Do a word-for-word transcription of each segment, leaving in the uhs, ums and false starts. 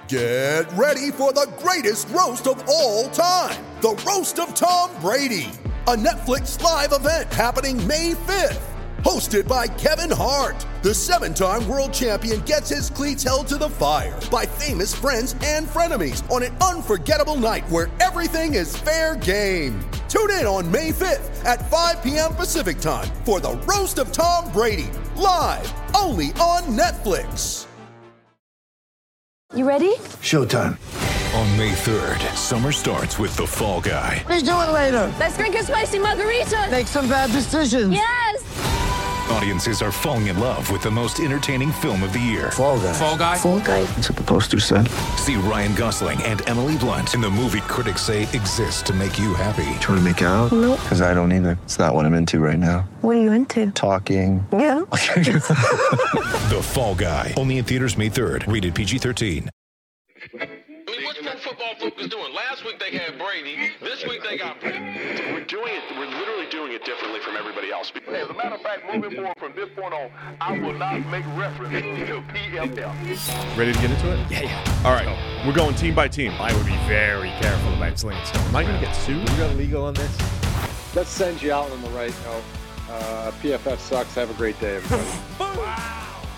Get ready for the greatest roast of all time, the Roast of Tom Brady, a Netflix live event happening May fifth. Hosted by Kevin Hart, the seven-time world champion gets his cleats held to the fire by famous friends and frenemies on an unforgettable night where everything is fair game. Tune in on May fifth at five p.m. Pacific time for the Roast of Tom Brady, live only on Netflix. You ready? Showtime. On May third, summer starts with The Fall Guy. Let's do it later. Let's drink a spicy margarita. Make some bad decisions. Yes! Audiences are falling in love with the most entertaining film of the year. Fall Guy. Fall Guy? Fall Guy. That's what the poster said. See Ryan Gosling and Emily Blunt in the movie critics say exists to make you happy. Trying to make it out? Nope. Because I don't either. It's not what I'm into right now. What are you into? Talking. Yeah. The Fall Guy. Only in theaters May third. Rated P G thirteen. I mean, what's Pro Football Focus doing? Last week they had Brady. This week they got Brady. We're doing it. We're literally doing it differently from everybody else. As a matter of fact, moving forward from this point on, I will not make reference to P F L. Ready to get into it? Yeah, yeah. All right. We're going team by team. I would be very careful about slinging stones. Am I going to get sued? You got legal on this? That sends you out on the right note. Uh, P F F sucks. Have a great day, everybody. Wow.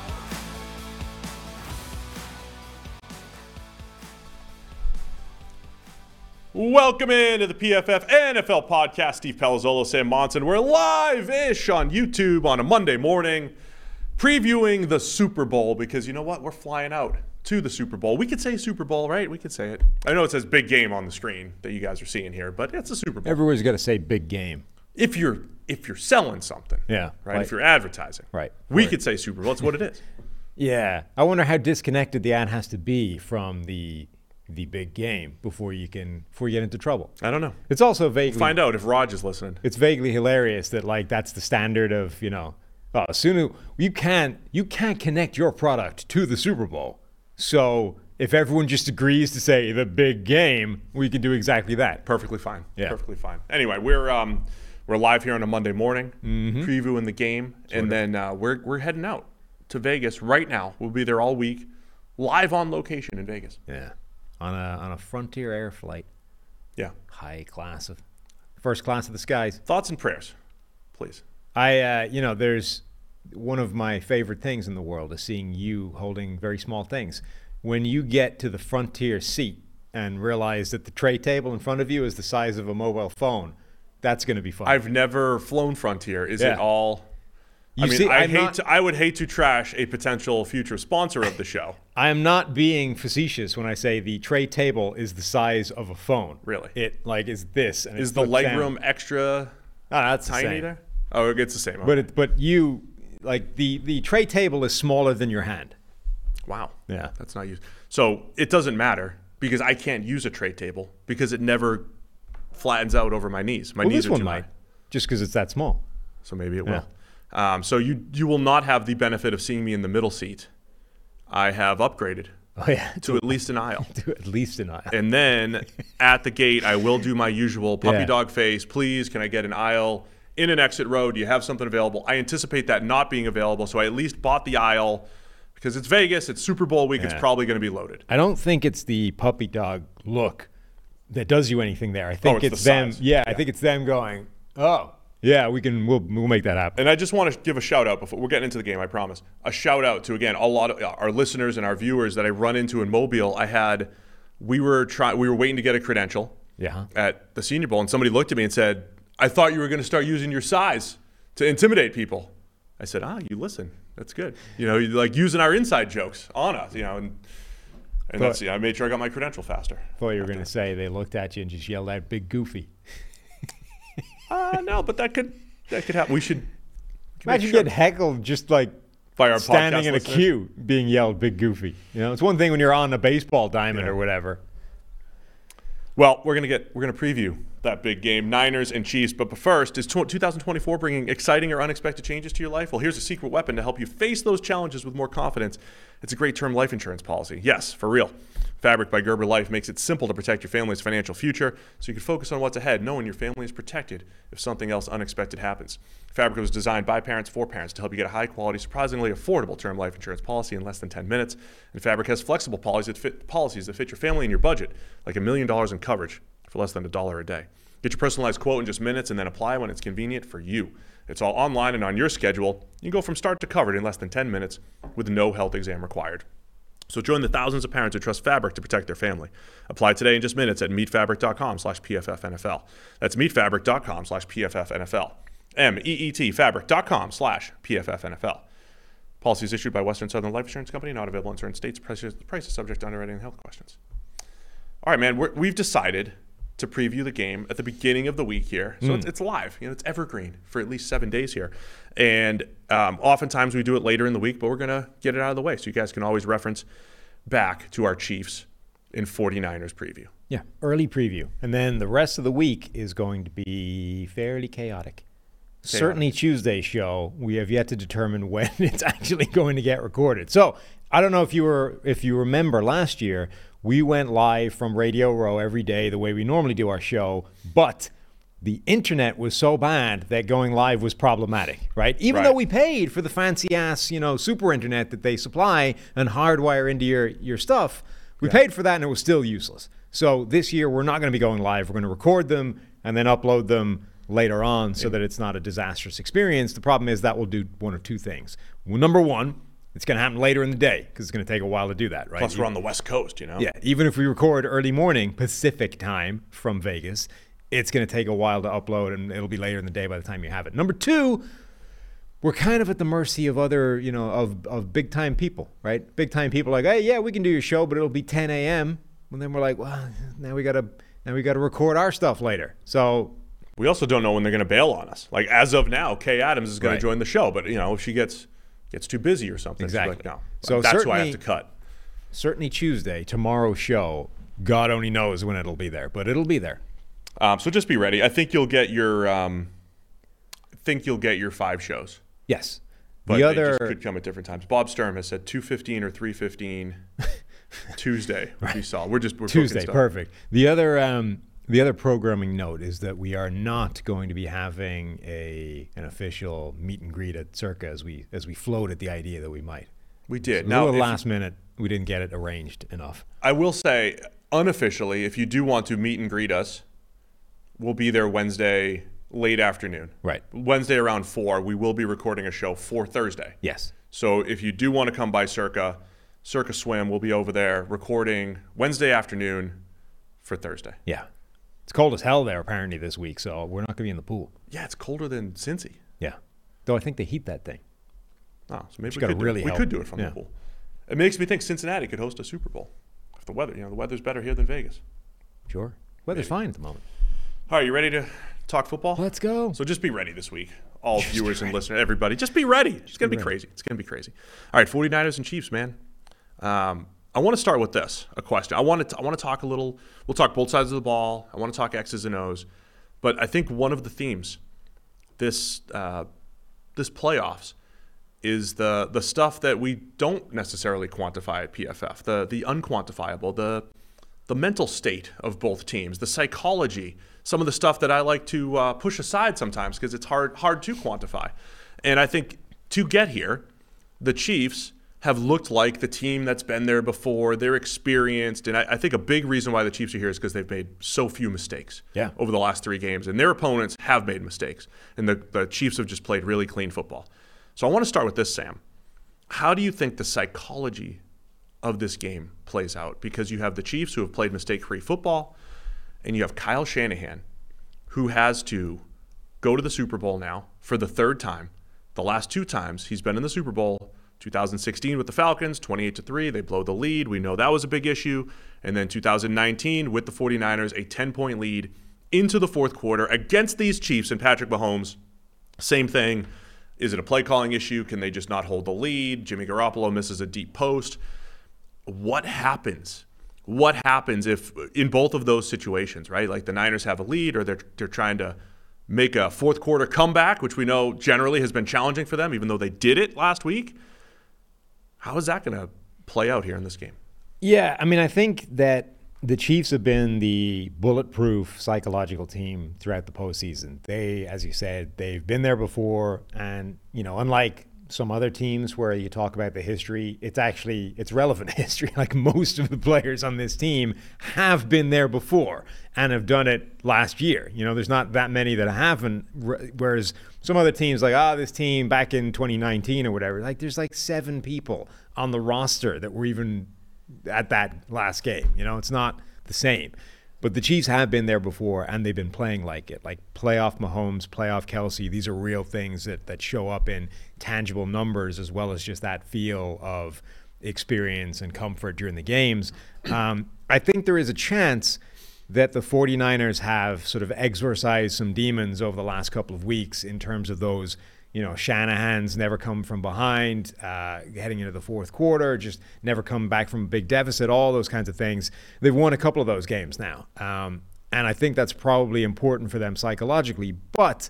Welcome into the P F F N F L podcast. Steve Palazzolo, Sam Monson. We're live-ish on YouTube on a Monday morning, previewing the Super Bowl because you know what? We're flying out to the Super Bowl. We could say Super Bowl, right? We could say it. I know it says big game on the screen that you guys are seeing here, but it's a Super Bowl. Everywhere's got to say big game. If you're if you're selling something, Yeah, right. like- if you're advertising, Right. We Right. could say Super Bowl. That's what it is. Yeah. I wonder how disconnected the ad has to be from the the big game before you can before you get into trouble. I don't know. It's also vaguely Find out if Raj is listening. It's vaguely hilarious that like that's the standard of, you know, oh, as soon as you can't you can't connect your product to the Super Bowl. So if everyone just agrees to say the big game, we can do exactly that. Perfectly fine. Yeah. Perfectly fine. Anyway, we're um we're live here on a Monday morning, Mm-hmm. previewing the game, and then uh, we're we're heading out to Vegas right now. We'll be there all week, live on location in Vegas. Yeah. On a on a Frontier Air flight. Yeah. High class of first class of the skies. Thoughts and prayers, please. I, uh, you know, there's one of my favorite things in the world is seeing you holding very small things. When you get to the Frontier seat and realize that the tray table in front of you is the size of a mobile phone, that's going to be fun. I've never flown Frontier. Is Yeah. it all? You I mean, see, I I'm hate. not- to, I would hate to trash a potential future sponsor of the show. I am not being facetious when I say the tray table is the size of a phone. Really? It like is this. And Is it the flips leg down. room extra Oh, that's the tiny same. there? Oh, it's the same. But Okay. it, but you like the the tray table is smaller than your hand. Wow. Yeah. That's not used. So it doesn't matter because I can't use a tray table because it never flattens out over my knees. My Well, knees this are one too might, high. just because it's that small. So maybe it Yeah. will. Um, so you you will not have the benefit of seeing me in the middle seat. I have upgraded Oh yeah, to at least an aisle. to at least an aisle. And then at the gate, I will do my usual puppy Yeah. dog face. Please, can I get an aisle in an exit row? Do you have something available? I anticipate that not being available, so I at least bought the aisle because it's Vegas. It's Super Bowl week. It's Yeah. probably going to be loaded. I don't think it's the puppy dog look that does you anything there. I think Oh, it's it's, the them. size. Yeah, I Yeah. think it's them going, oh, yeah, we can. We'll we'll make that happen. And I just want to give a shout out before we're getting into the game, I promise. A shout out to, again, a lot of our listeners and our viewers that I run into in Mobile. I had, we were trying, we were waiting to get a credential Yeah. at the Senior Bowl, and somebody looked at me and said, I thought you were going to start using your size to intimidate people. I said, ah, you listen. That's good. You know, you like using our inside jokes on us, you know, and and But- that's, yeah, I made sure I got my credential faster. Thought you were going to say they looked at you and just yelled out, "Big Goofy." Uh, no, but that could that could happen. We should we can make Imagine sure- getting heckled just like by our standing podcast in a listeners. queue, being yelled "Big Goofy." You know, it's one thing when you're on a baseball diamond Yeah. or whatever. Well, we're gonna get we're gonna preview that big game, Niners and Chiefs. But first, is twenty twenty-four bringing exciting or unexpected changes to your life? Well, here's a secret weapon to help you face those challenges with more confidence. It's a great term life insurance policy. Yes, for real. Fabric by Gerber Life makes it simple to protect your family's financial future so you can focus on what's ahead, knowing your family is protected if something else unexpected happens. Fabric was designed by parents for parents to help you get a high-quality, surprisingly affordable term life insurance policy in less than ten minutes. And Fabric has flexible policies that fit, policies that fit your family and your budget, like a million dollars in coverage for less than a dollar a day. Get your personalized quote in just minutes and then apply when it's convenient for you. It's all online and on your schedule. You can go from start to covered in less than ten minutes with no health exam required. So join the thousands of parents who trust Fabric to protect their family. Apply today in just minutes at meetfabric.com slash PFFNFL. That's meetfabric.com slash PFFNFL. M-E-E-T, fabric.com slash PFFNFL. Policies issued by Western Southern Life Insurance Company, not available in certain states. Price is, price is subject to underwriting and health questions. All right, man, we're, we've decided to preview the game at the beginning of the week here. So mm. it's, it's live. You know, it's evergreen for at least seven days here. And um, oftentimes we do it later in the week, but we're going to get it out of the way so you guys can always reference back to our Chiefs and forty-niners preview. Yeah, early preview. And then the rest of the week is going to be fairly chaotic. chaotic. Certainly Tuesday's show, we have yet to determine when it's actually going to get recorded. So I don't know if you were if you remember last year, we went live from Radio Row every day the way we normally do our show, but the internet was so bad that going live was problematic, right? Even right. though we paid for the fancy-ass, you know, super internet that they supply and hardwire into your, your stuff, we yeah. paid for that and it was still useless. So this year we're not going to be going live. We're going to record them and then upload them later on so yeah. that it's not a disastrous experience. The problem is that will do one of two things. Well, number one, it's going to happen later in the day because it's going to take a while to do that, right? Plus, we're on the West Coast, you know? Yeah, even if we record early morning Pacific time from Vegas, it's going to take a while to upload, and it'll be later in the day by the time you have it. Number two, we're kind of at the mercy of other, you know, of, of big-time people, right? Big-time people like, hey, yeah, we can do your show, but it'll be ten a.m. And then we're like, well, now we got to now we got to record our stuff later. So we also don't know when they're going to bail on us. Like, as of now, Kay Adams is going right. to join the show, but, you know, if she gets... gets too busy or something. Exactly. Like, no. So that's who I have to cut. Certainly Tuesday, tomorrow's show, God only knows when it'll be there, but it'll be there. Um, so just be ready. I think you'll get your um, I think you'll get your five shows. Yes. But the they other just could come at different times. Bob Sturm has said two fifteen or three fifteen Tuesday. Right. We saw. We're just we're Tuesday, perfect. The other um, the other programming note is that we are not going to be having a an official meet and greet at Circa as we as we floated the idea that we might. We did. So now, a little last minute, we didn't get it arranged enough. I will say, unofficially, if you do want to meet and greet us, we'll be there Wednesday late afternoon. Right. Wednesday around four. We will be recording a show for Thursday. Yes. So if you do want to come by Circa, Circa Swim, we'll be over there recording Wednesday afternoon for Thursday. Yeah. It's cold as hell there apparently this week, so we're not going to be in the pool. Yeah, it's colder than Cincy. Yeah. Though I think they heat that thing. Oh, so maybe Just we, could do, really we help. could do it from yeah. the pool. It makes me think Cincinnati could host a Super Bowl. If the weather, you know, the weather's better here than Vegas. Sure. Weather's maybe. fine at the moment. All right, you ready to talk football? Let's go. So just be ready this week. All just viewers and listeners, everybody, just be ready. It's going to be ready. crazy. It's going to be crazy. All right, forty-niners and Chiefs, man. Um, I want to start with this, a question. I want to I want to talk a little, we'll talk both sides of the ball. I want to talk X's and O's. But I think one of the themes this uh, this playoffs is the the stuff that we don't necessarily quantify at P F F, the the unquantifiable, the the mental state of both teams, the psychology, some of the stuff that I like to uh, push aside sometimes because it's hard hard to quantify. And I think to get here, the Chiefs have looked like the team that's been there before. They're experienced. And I, I think a big reason why the Chiefs are here is because they've made so few mistakes yeah. over the last three games. And their opponents have made mistakes. And the, the Chiefs have just played really clean football. So I want to start with this, Sam. How do you think the psychology of this game plays out? Because you have the Chiefs who have played mistake-free football, and you have Kyle Shanahan who has to go to the Super Bowl now for the third time. The last two times he's been in the Super Bowl, two thousand sixteen with the Falcons, twenty-eight to three, they blow the lead. We know that was a big issue. And then two thousand nineteen with the forty-niners, a ten-point lead into the fourth quarter against these Chiefs and Patrick Mahomes. Same thing. Is it a play-calling issue? Can they just not hold the lead? Jimmy Garoppolo misses a deep post. What happens what happens if in both of those situations, right? Like the Niners have a lead, or they're they're trying to make a fourth quarter comeback, which we know generally has been challenging for them, even though they did it last week. How is that going to play out here in this game? Yeah, I mean, I think that the Chiefs have been the bulletproof psychological team throughout the postseason. They, as you said, they've been there before, and you know, unlike some other teams where you talk about the history, it's actually it's relevant history. Like most of the players on this team have been there before and have done it last year. You know, there's not that many that haven't. Whereas some other teams, like ah, oh, this team back in twenty nineteen or whatever, like there's like seven people on the roster that were even at that last game. You know, it's not the same. But the Chiefs have been there before, and they've been playing like it. Like playoff Mahomes, playoff Kelsey, these are real things that, that show up in tangible numbers, as well as just that feel of experience and comfort during the games. Um, I think there is a chance that the 49ers have sort of exorcised some demons over the last couple of weeks in terms of those, you know, Shanahan's never come from behind, uh, heading into the fourth quarter, just never come back from a big deficit, all those kinds of things. They've won a couple of those games now. Um, and I think that's probably important for them psychologically, but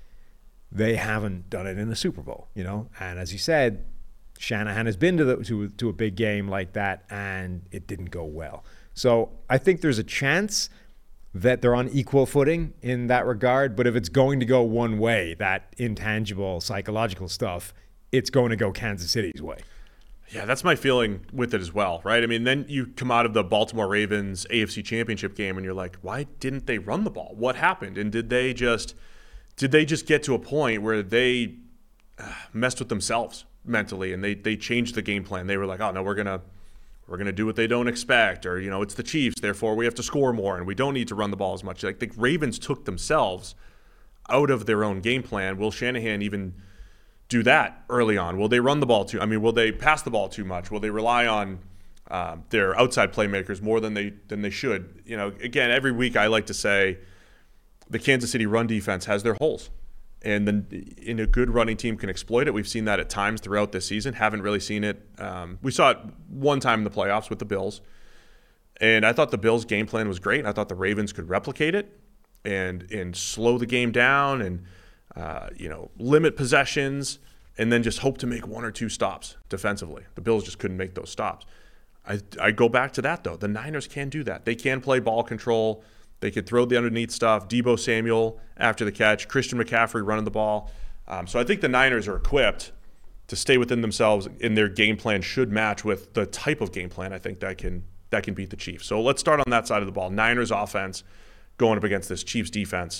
they haven't done it in the Super Bowl, you know? And as you said, Shanahan has been to, the, to, to a big game like that, and it didn't go well. So I think there's a chance that they're on equal footing in that regard. But if it's going to go one way, that intangible psychological stuff, it's going to go Kansas City's way. Yeah, that's my feeling with it as well, right? I mean, then you come out of the Baltimore Ravens A F C Championship game and you're like, why didn't they run the ball? What happened? And did they just did they just get to a point where they uh, messed with themselves mentally and they they changed the game plan? They were like, oh, no, we're going to We're going to do what they don't expect, or, you know, it's the Chiefs, therefore we have to score more and we don't need to run the ball as much. Like the Ravens took themselves out of their own game plan. Will Shanahan even do that early on? Will they run the ball too? I mean, will they pass the ball too much? Will they rely on um, their outside playmakers more than they than they should? You know, again, every week I like to say the Kansas City run defense has their holes. And then in a good running team can exploit it. We've seen that at times throughout this season. Haven't really seen it. Um, we saw it one time in the playoffs with the Bills. And I thought the Bills' game plan was great. I thought the Ravens could replicate it and and slow the game down and, uh, you know, limit possessions and then just hope to make one or two stops defensively. The Bills just couldn't make those stops. I, I go back to that, though. The Niners can do that. They can play ball control. They could throw the underneath stuff. Deebo Samuel after the catch. Christian McCaffrey running the ball. Um, so I think the Niners are equipped to stay within themselves, and their game plan should match with the type of game plan I think that can that can beat the Chiefs. So let's start on that side of the ball. Niners offense going up against this Chiefs defense.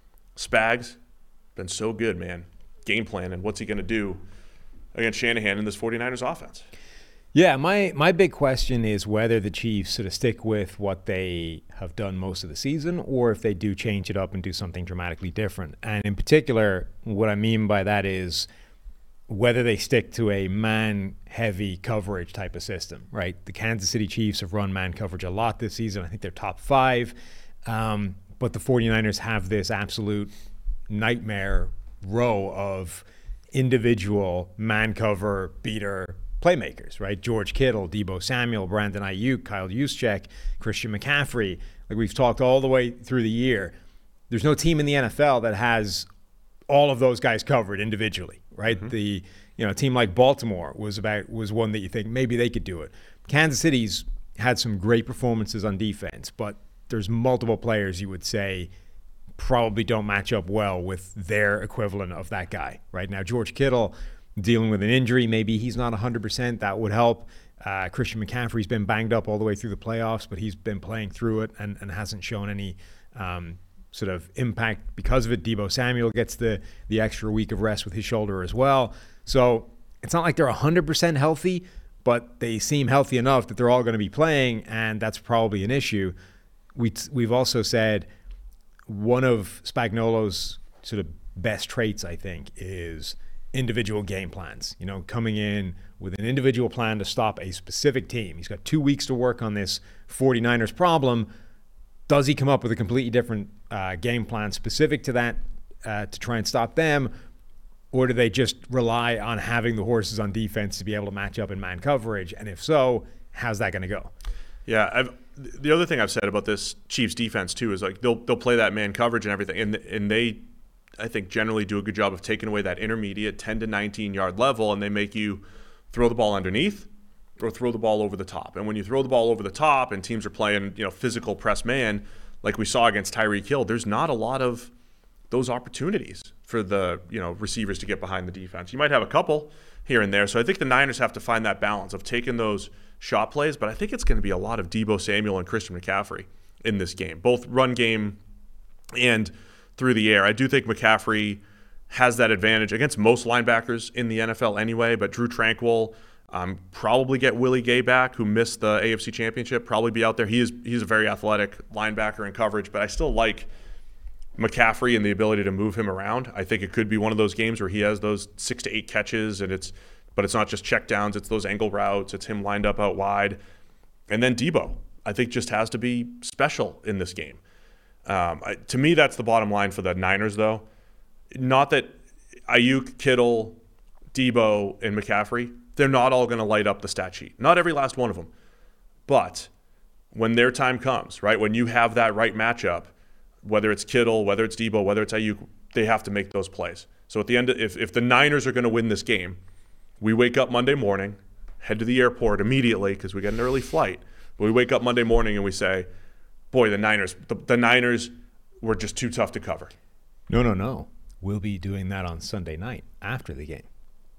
Spags been so good, man. Game plan, and what's he going to do against Shanahan in this 49ers offense? Yeah, my, my big question is whether the Chiefs sort of stick with what they have done most of the season or if they do change it up and do something dramatically different. And in particular, what I mean by that is whether they stick to a man-heavy coverage type of system, right? The Kansas City Chiefs have run man coverage a lot this season. I think they're top five. Um, but the 49ers have this absolute nightmare row of individual man cover beater playmakers, right? George Kittle, Deebo Samuel, Brandon Ayuk, Kyle Juszczyk, Christian McCaffrey. Like we've talked all the way through the year. There's no team in the N F L that has all of those guys covered individually, right? Mm-hmm. The you know, a team like Baltimore was about was one that you think maybe they could do it. Kansas City's had some great performances on defense, but there's multiple players you would say probably don't match up well with their equivalent of that guy. Right now, George Kittle dealing with an injury, maybe he's not one hundred percent. That would help. Uh, Christian McCaffrey's been banged up all the way through the playoffs, but he's been playing through it and, and hasn't shown any um, sort of impact because of it. Deebo Samuel gets the the extra week of rest with his shoulder as well. So it's not like they're one hundred percent healthy, but they seem healthy enough that they're all going to be playing, and that's probably an issue. We, we've also said one of Spagnuolo's sort of best traits, I think, is individual game plans, you know, coming in with an individual plan to stop a specific team. He's got two weeks to work on this 49ers problem. Does he come up with a completely different uh, game plan specific to that uh, to try and stop them? Or do they just rely on having the horses on defense to be able to match up in man coverage? And if so, how's that going to go? Yeah, I've, the other thing I've said about this Chiefs defense too is like they'll they'll play that man coverage and everything, and and they, I think, generally do a good job of taking away that intermediate ten to nineteen yard level, and they make you throw the ball underneath or throw the ball over the top. And when you throw the ball over the top and teams are playing, you know, physical press man like we saw against Tyreek Hill, there's not a lot of those opportunities for the, you know, receivers to get behind the defense. You might have a couple here and there. So I think the Niners have to find that balance of taking those shot plays, but I think it's going to be a lot of Deebo Samuel and Christian McCaffrey in this game, both run game and through the air. I do think McCaffrey has that advantage against most linebackers in the N F L anyway, but Drew Tranquill, um, probably get Willie Gay back, who missed the A F C Championship, probably be out there. He is he's a very athletic linebacker in coverage, but I still like McCaffrey and the ability to move him around. I think it could be one of those games where he has those six to eight catches, and it's but it's not just check downs, it's those angle routes, it's him lined up out wide. And then Deebo, I think, just has to be special in this game. Um, I, to me, that's the bottom line for the Niners, though. Not that Ayuk, Kittle, Deebo, and McCaffrey, they're not all going to light up the stat sheet. Not every last one of them. But when their time comes, right, when you have that right matchup, whether it's Kittle, whether it's Deebo, whether it's Ayuk, they have to make those plays. So at the end, of, if, if the Niners are going to win this game, we wake up Monday morning, head to the airport immediately because we got an early flight. But we wake up Monday morning and we say, boy, the Niners, the, the Niners were just too tough to cover. No, no, no. We'll be doing that on Sunday night after the game.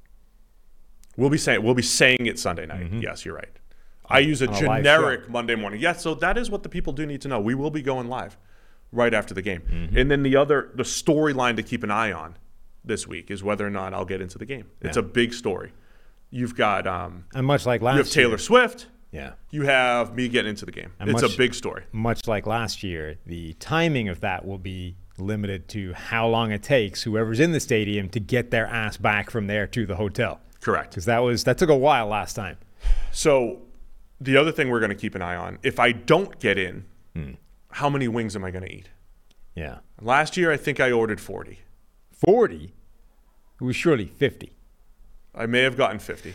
We'll be saying we'll be saying it Sunday night. Mm-hmm. Yes, you're right. I use a on a generic Monday morning. Yes, so that is what the people do need to know. We will be going live right after the game. Mm-hmm. And then the other, the storyline to keep an eye on this week is whether or not I'll get into the game. It's yeah. a big story. You've got um, and much like last you have Taylor year, Swift. Yeah. You have me getting into the game. And it's much, a big story. Much like last year, the timing of that will be limited to how long it takes whoever's in the stadium to get their ass back from there to the hotel. Correct. Because that was that took a while last time. So the other thing we're going to keep an eye on, if I don't get in, hmm. how many wings am I going to eat? Yeah. Last year, I think I ordered forty. forty? It was surely fifty. I may have gotten fifty.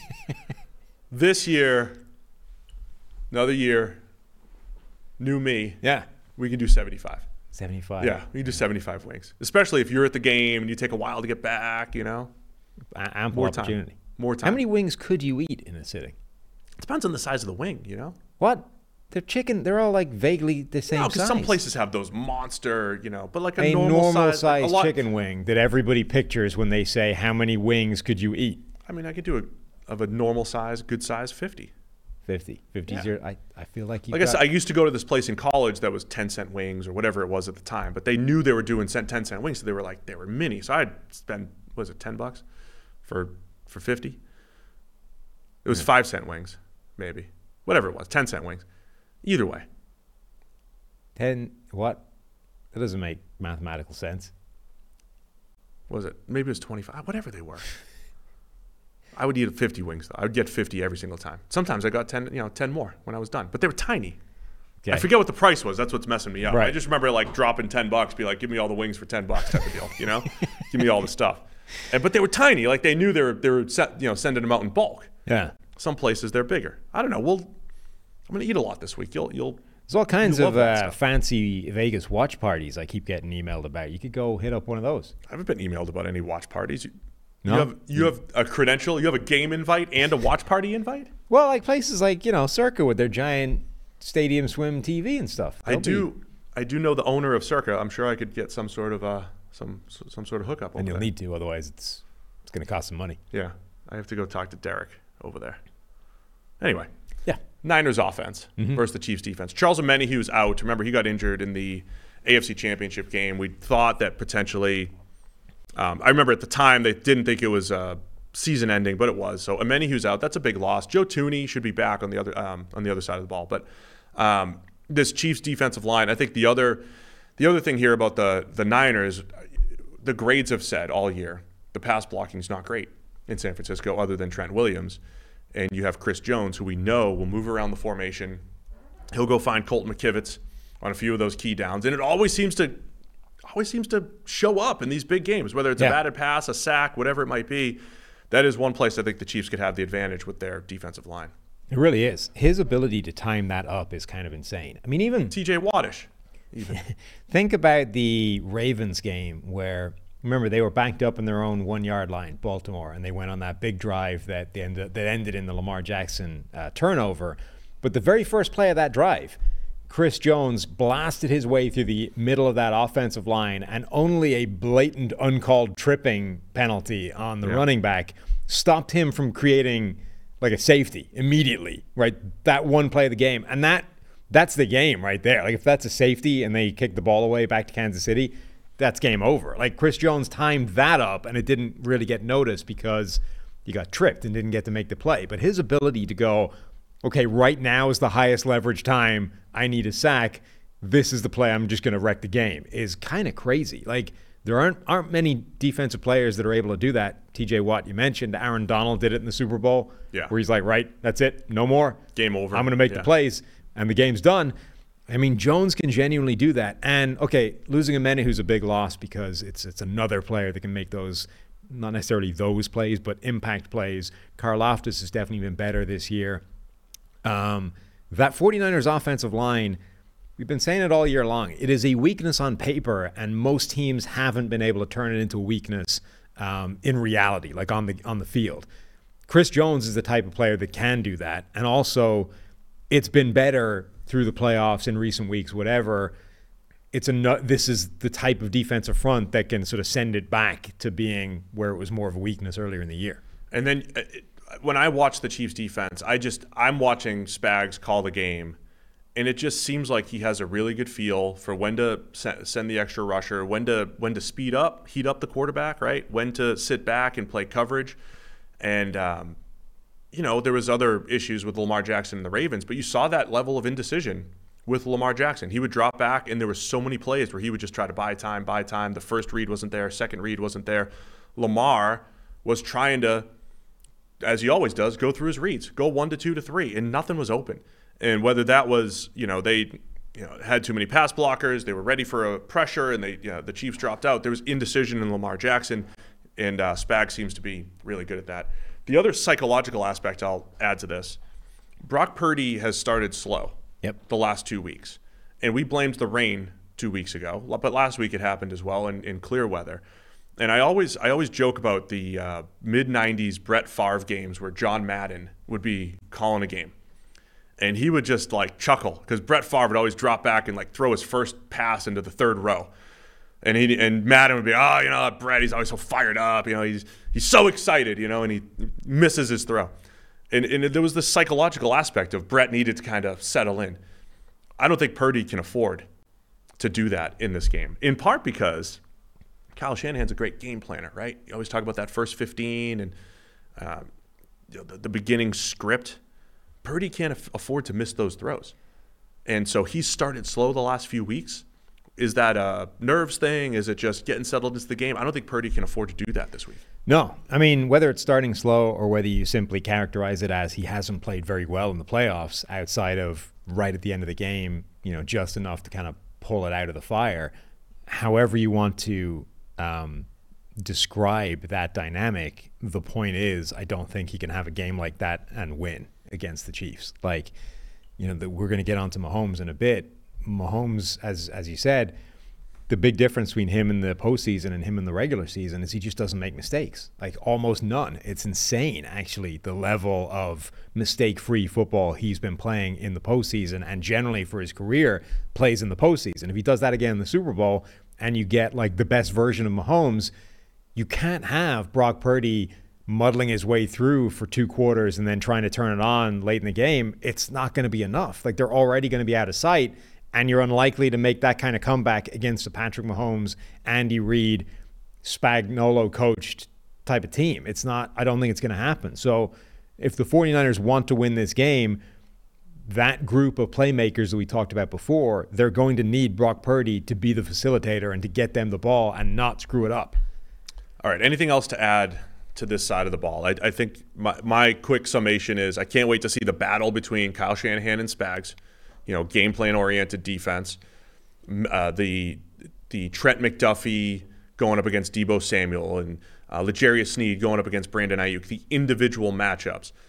This year, another year, new me. Yeah. We can do seventy-five. seventy-five. Yeah, we can do seventy-five wings. Especially if you're at the game and you take a while to get back, you know. A- ample More opportunity. Time. More time. How many wings could you eat in a sitting? It depends on the size of the wing, you know. What? They're chicken. They're all like vaguely the same no, size. because some places have those monster, you know, but like a, a normal, normal size, size like a lot, chicken wing that everybody pictures when they say how many wings could you eat. I mean, I could do a of a normal size, good size, fifty. fifty. fifty Yeah. zero. I, I feel like you Like got... I said, I used to go to this place in college that was ten cent wings or whatever it was at the time, but they knew they were doing ten cent wings, so they were like, they were mini. So I'd spend, what was it, ten bucks for for fifty? It was yeah. five cent wings, maybe. Whatever it was, ten cent wings. Either way. ten, what? That doesn't make mathematical sense. What was it? Maybe it was twenty-five, whatever they were. I would eat fifty wings, though. I would get fifty every single time. Sometimes I got ten, you know, ten more when I was done. But they were tiny. Okay. I forget what the price was. That's what's messing me up. Right. I just remember like dropping ten bucks, be like, give me all the wings for ten bucks type of deal, you know? Give me all the stuff. And But they were tiny. Like they knew they were, they were set, you know, sending them out in bulk. Yeah. Some places they're bigger. I don't know. We'll, I'm going to eat a lot this week. You'll, you'll. There's all kinds of uh, fancy Vegas watch parties I keep getting emailed about. You could go hit up one of those. I haven't been emailed about any watch parties. You, no? you have you have a credential, you have a game invite and a watch party invite? Well, like places like, you know, Circa with their giant Stadium Swim T V and stuff. They'll I do be... I do know the owner of Circa. I'm sure I could get some sort of uh some some sort of hookup over And you'll there. need to, otherwise it's it's going to cost some money. Yeah. I have to go talk to Derek over there. Anyway. Yeah. Niners offense mm-hmm. versus the Chiefs defense. Charles Omenihu's out. Remember, he got injured in the A F C Championship game. We thought that potentially um, I remember at the time they didn't think it was uh, season ending, but it was. So Omenihu's out. That's a big loss. Joe Thuney should be back on the other um, on the other side of the ball. But um, this Chiefs defensive line, I think the other the other thing here about the the Niners, the grades have said all year the pass blocking is not great in San Francisco, other than Trent Williams. And you have Chris Jones, who we know will move around the formation. He'll go find Colton McKivitz on a few of those key downs, and it always seems to always seems to show up in these big games, whether it's yeah. a batted pass, a sack, whatever it might be. That is one place I think the Chiefs could have the advantage with their defensive line. It really is. His ability to time that up is kind of insane. I mean, even T J Wattish. Even. Think about the Ravens game where, remember, they were backed up in their own one-yard line, Baltimore, and they went on that big drive that they ended, that ended in the Lamar Jackson uh, turnover. But the very first play of that drive, Chris Jones blasted his way through the middle of that offensive line, and only a blatant uncalled tripping penalty on the yeah. running back stopped him from creating like a safety immediately, right? That one play of the game. And that that's the game right there. Like if that's a safety and they kick the ball away back to Kansas City, that's game over. Like Chris Jones timed that up and it didn't really get noticed because he got tripped and didn't get to make the play. But his ability to go, okay, right now is the highest leverage time. I need a sack. This is the play. I'm just going to wreck the game is kind of crazy. Like there aren't aren't many defensive players that are able to do that. T J Watt, you mentioned. Aaron Donald did it in the Super Bowl, yeah. where he's like, right, that's it, no more. Game over. I'm going to make yeah. the plays, and the game's done. I mean, Jones can genuinely do that. And, okay, losing Amene, who's a big loss because it's it's another player that can make those, not necessarily those plays, but impact plays. Karlaftis has definitely been better this year. Um, that 49ers offensive line, we've been saying it all year long. It is a weakness on paper, and most teams haven't been able to turn it into a weakness um, in reality, like on the on the field. Chris Jones is the type of player that can do that, and also it's been better through the playoffs in recent weeks, whatever. It's a no, this is the type of defensive front that can sort of send it back to being where it was more of a weakness earlier in the year. And then uh, when I watch the Chiefs defense, I just I'm watching Spags call the game. And it just seems like he has a really good feel for when to send the extra rusher, when to when to speed up, heat up the quarterback, right? When to sit back and play coverage. And, um, you know, there was other issues with Lamar Jackson and the Ravens, but you saw that level of indecision with Lamar Jackson. He would drop back, and there were so many plays where he would just try to buy time, buy time. The first read wasn't there, second read wasn't there. Lamar was trying to, as he always does, go through his reads, go one to two to three, and nothing was open. And whether that was, you know, they you know, had too many pass blockers, they were ready for a pressure, and they, you know, the Chiefs dropped out. There was indecision in Lamar Jackson, and uh, Spags seems to be really good at that. The other psychological aspect I'll add to this, Brock Purdy has started slow yep. the last two weeks. And we blamed the rain two weeks ago, but last week it happened as well in, in clear weather. And I always I always joke about the uh, mid nineties Brett Favre games where John Madden would be calling a game. And he would just like chuckle because Brett Favre would always drop back and like throw his first pass into the third row. And he and Madden would be, oh, you know, Brett, he's always so fired up. You know, he's he's so excited, you know, and he misses his throw. And, and there was this psychological aspect of Brett needed to kind of settle in. I don't think Purdy can afford to do that in this game, in part because Kyle Shanahan's a great game planner, right? You always talk about that first fifteen and um, the, the beginning script. Purdy can't af- afford to miss those throws. And so he's started slow the last few weeks. Is that a nerves thing? Is it just getting settled into the game? I don't think Purdy can afford to do that this week. No. I mean, whether it's starting slow or whether you simply characterize it as he hasn't played very well in the playoffs outside of right at the end of the game, you know, just enough to kind of pull it out of the fire. However you want to um, describe that dynamic, the point is I don't think he can have a game like that and win against the Chiefs. Like, you know, the, we're going to get onto Mahomes in a bit. Mahomes, as as you said, the big difference between him in the postseason and him in the regular season is he just doesn't make mistakes, like almost none. It's insane, actually, the level of mistake-free football he's been playing in the postseason and generally for his career plays in the postseason. If he does that again in the Super Bowl and you get like the best version of Mahomes, you can't have Brock Purdy muddling his way through for two quarters and then trying to turn it on late in the game. It's not going to be enough. Like, they're already going to be out of sight, and you're unlikely to make that kind of comeback against a Patrick Mahomes, Andy Reid, Spagnuolo coached type of team. It's not, I don't think it's going to happen. So if the 49ers want to win this game, that group of playmakers that we talked about before, they're going to need Brock Purdy to be the facilitator and to get them the ball and not screw it up. All right, anything else to add to this side of the ball? I, I think my, my quick summation is I can't wait to see the battle between Kyle Shanahan and Spags. You know, game plan oriented defense. Uh, the the Trent McDuffie going up against Deebo Samuel and uh, L'Jarius Sneed going up against Brandon Ayuk. The individual matchups.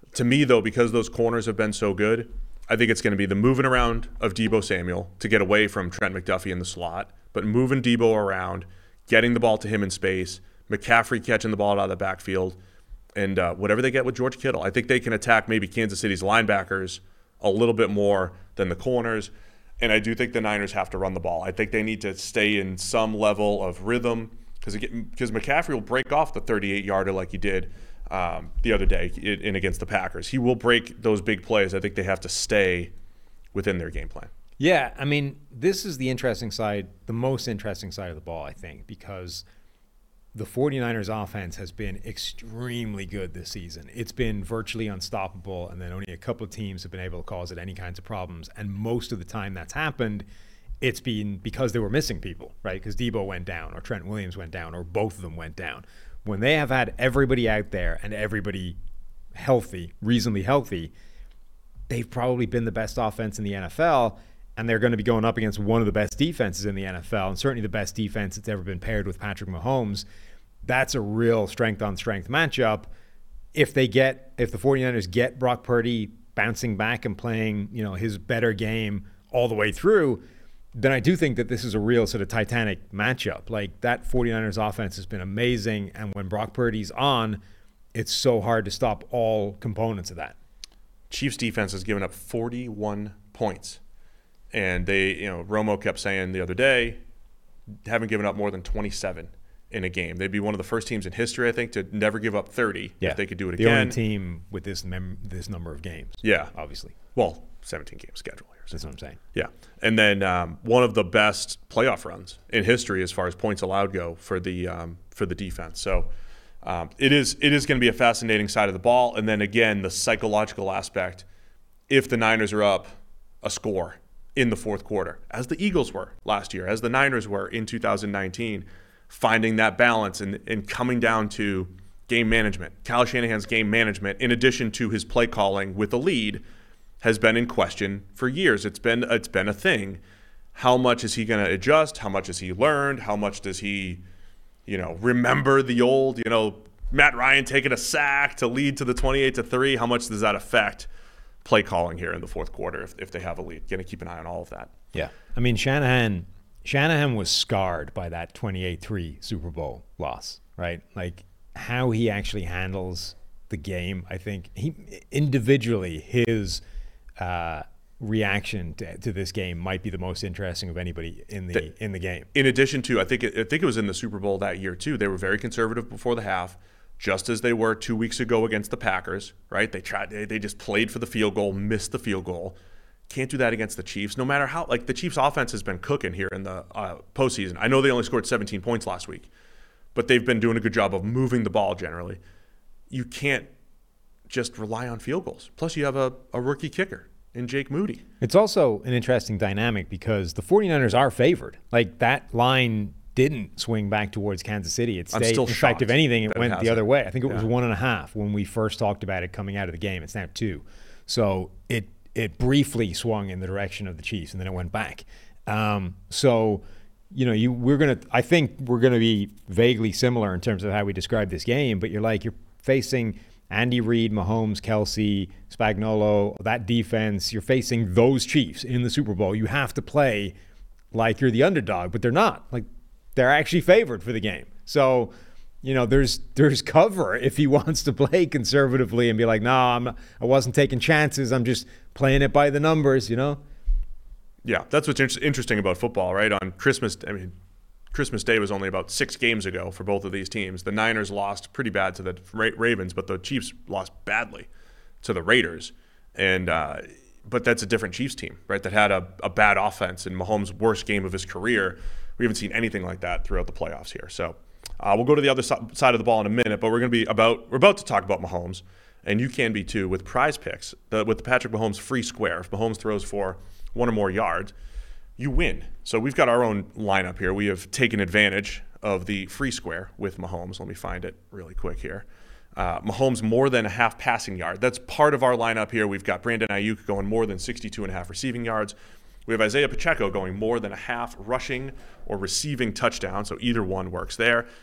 To me, though, because those corners have been so good, I think it's going to be the moving around of Deebo Samuel to get away from Trent McDuffie in the slot, but moving Deebo around, getting the ball to him in space, McCaffrey catching the ball out of the backfield, and uh, whatever they get with George Kittle. I think they can attack maybe Kansas City's linebackers a little bit more than the corners, and I do think the Niners have to run the ball. I think they need to stay in some level of rhythm because because McCaffrey will break off the thirty-eight-yarder like he did um, the other day in, in against the Packers. He will break those big plays. I think they have to stay within their game plan. Yeah, I mean, this is the interesting side, the most interesting side of the ball, I think, because the 49ers offense has been extremely good this season. It's been virtually unstoppable, and then only a couple of teams have been able to cause it any kinds of problems. And most of the time that's happened, it's been because they were missing people, right? Because Deebo went down, or Trent Williams went down, or both of them went down. When they have had everybody out there and everybody healthy, reasonably healthy, they've probably been the best offense in the N F L, and they're going to be going up against one of the best defenses in the N F L, and certainly the best defense that's ever been paired with Patrick Mahomes. That's a real strength-on-strength matchup. If they get, if the 49ers get Brock Purdy bouncing back and playing, you know, his better game all the way through, then I do think that this is a real sort of titanic matchup. Like, that 49ers offense has been amazing, and when Brock Purdy's on, it's so hard to stop all components of that. Chiefs defense has given up forty-one points. And they, you know, Romo kept saying the other day, haven't given up more than twenty-seven in a game. They'd be one of the first teams in history, I think, to never give up thirty yeah. if they could do it the again. The only team with this mem- this number of games. Yeah. Obviously. Well, seventeen game schedule here. So. That's what I'm saying. Yeah. And then um, one of the best playoff runs in history as far as points allowed go for the um, for the defense. So um, it is it is going to be a fascinating side of the ball. And then again, the psychological aspect, if the Niners are up a score in the fourth quarter, as the Eagles were last year, as the Niners were in two thousand nineteen, finding that balance and, and coming down to game management. Kyle Shanahan's game management, in addition to his play calling with a lead, has been in question for years. It's been it's been a thing. How much is he going to adjust? How much has he learned? How much does he, you know, remember the old, you know, Matt Ryan taking a sack to lead to the twenty-eight to three? How much does that affect play calling here in the fourth quarter if, if they have a lead? Going to keep an eye on all of that. Yeah. I mean, Shanahan Shanahan was scarred by that twenty-eight three Super Bowl loss, right? Like, how he actually handles the game, I think he individually, his uh, reaction to, to this game might be the most interesting of anybody in the, the in the game. In addition to, I think it, I think it was in the Super Bowl that year too. They were very conservative before the half, just as they were two weeks ago against the Packers. Right? They tried. They, they just played for the field goal, missed the field goal. Can't do that against the Chiefs. No matter how, like, the Chiefs' offense has been cooking here in the uh, postseason. I know they only scored seventeen points last week, but they've been doing a good job of moving the ball generally. You can't just rely on field goals. Plus, you have a, a rookie kicker in Jake Moody. It's also an interesting dynamic because the 49ers are favored. Like, that line didn't swing back towards Kansas City. It stayed. In fact, if anything, it went the other way. I think it was yeah. one and a half when we first talked about it coming out of the game. It's now two. So it it briefly swung in the direction of the Chiefs, and then it went back. Um, so, you know, you we're gonna. I think we're gonna be vaguely similar in terms of how we describe this game. But you're like you're facing Andy Reid, Mahomes, Kelsey, Spagnuolo, that defense. You're facing those Chiefs in the Super Bowl. You have to play like you're the underdog, but they're not. Like, they're actually favored for the game. So, you know, there's there's cover if he wants to play conservatively and be like, no, nah, I'm not, I wasn't taking chances. I'm just playing it by the numbers, you know? Yeah, that's what's inter- interesting about football, right? On Christmas, I mean, Christmas Day was only about six games ago for both of these teams. The Niners lost pretty bad to the Ra- Ravens, but the Chiefs lost badly to the Raiders. And uh, but that's a different Chiefs team, right? That had a, a bad offense in Mahomes' worst game of his career. We haven't seen anything like that throughout the playoffs here. So uh, we'll go to the other so- side of the ball in a minute, but we're going to be about we're about to talk about Mahomes, and you can be too with Prize Picks, the, with the Patrick Mahomes free square. If Mahomes throws for one or more yards, you win. So we've got our own lineup here. We have taken advantage of the free square with Mahomes. Let me find it really quick here. Uh, Mahomes more than a half passing yard. That's part of our lineup here. We've got Brandon Ayuk going more than sixty-two and a half receiving yards. We have Isaiah Pacheco going more than a half rushing or receiving touchdown, so either one works there. We've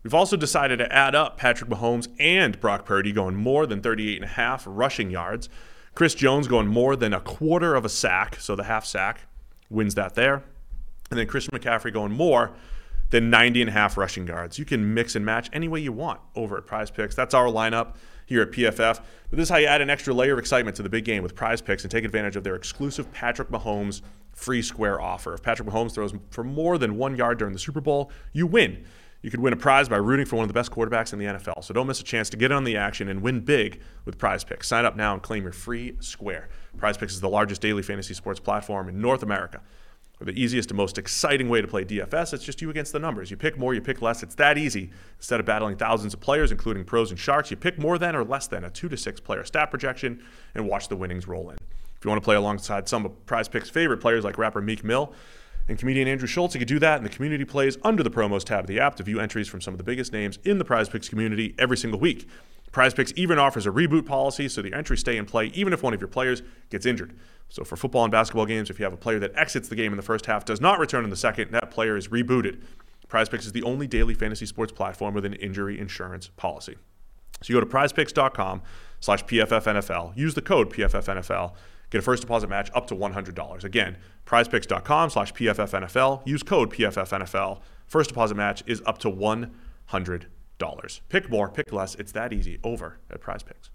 We've also decided to add up Patrick Mahomes and Brock Purdy going more than thirty-eight and a half rushing yards. Chris Jones going more than a quarter of a sack, so the half sack wins that there. And then Christian McCaffrey going more than ninety and a half rushing yards. You can mix and match any way you want over at Prize Picks. That's our lineup here at P F F. But this is how you add an extra layer of excitement to the big game with Prize Picks and take advantage of their exclusive Patrick Mahomes free square offer. If Patrick Mahomes throws for more than one yard during the Super Bowl, you win. You could win a prize by rooting for one of the best quarterbacks in the N F L. So don't miss a chance to get on the action and win big with Prize Picks. Sign up now and claim your free square. Prize Picks is the largest daily fantasy sports platform in North America. The easiest and most exciting way to play D F S, it's just you against the numbers. You pick more, you pick less. It's that easy. Instead of battling thousands of players, including pros and sharks, you pick more than or less than a two to six player stat projection and watch the winnings roll in. If you want to play alongside some of Prize Picks' favorite players like rapper Meek Mill and comedian Andrew Schultz, you can do that in the community plays under the promos tab of the app to view entries from some of the biggest names in the Prize Picks community every single week. Prize Picks even offers a reboot policy so the entries stay in play even if one of your players gets injured. So for football and basketball games, if you have a player that exits the game in the first half, does not return in the second, that player is rebooted. Prize Picks is the only daily fantasy sports platform with an injury insurance policy. So you go to prizepicks.com slash PFFNFL, use the code PFFNFL, get a first deposit match up to one hundred dollars. Again, prizepicks.com slash PFFNFL, use code PFFNFL, first deposit match is up to one hundred dollars. Pick more, pick less, it's that easy over at Prize Picks.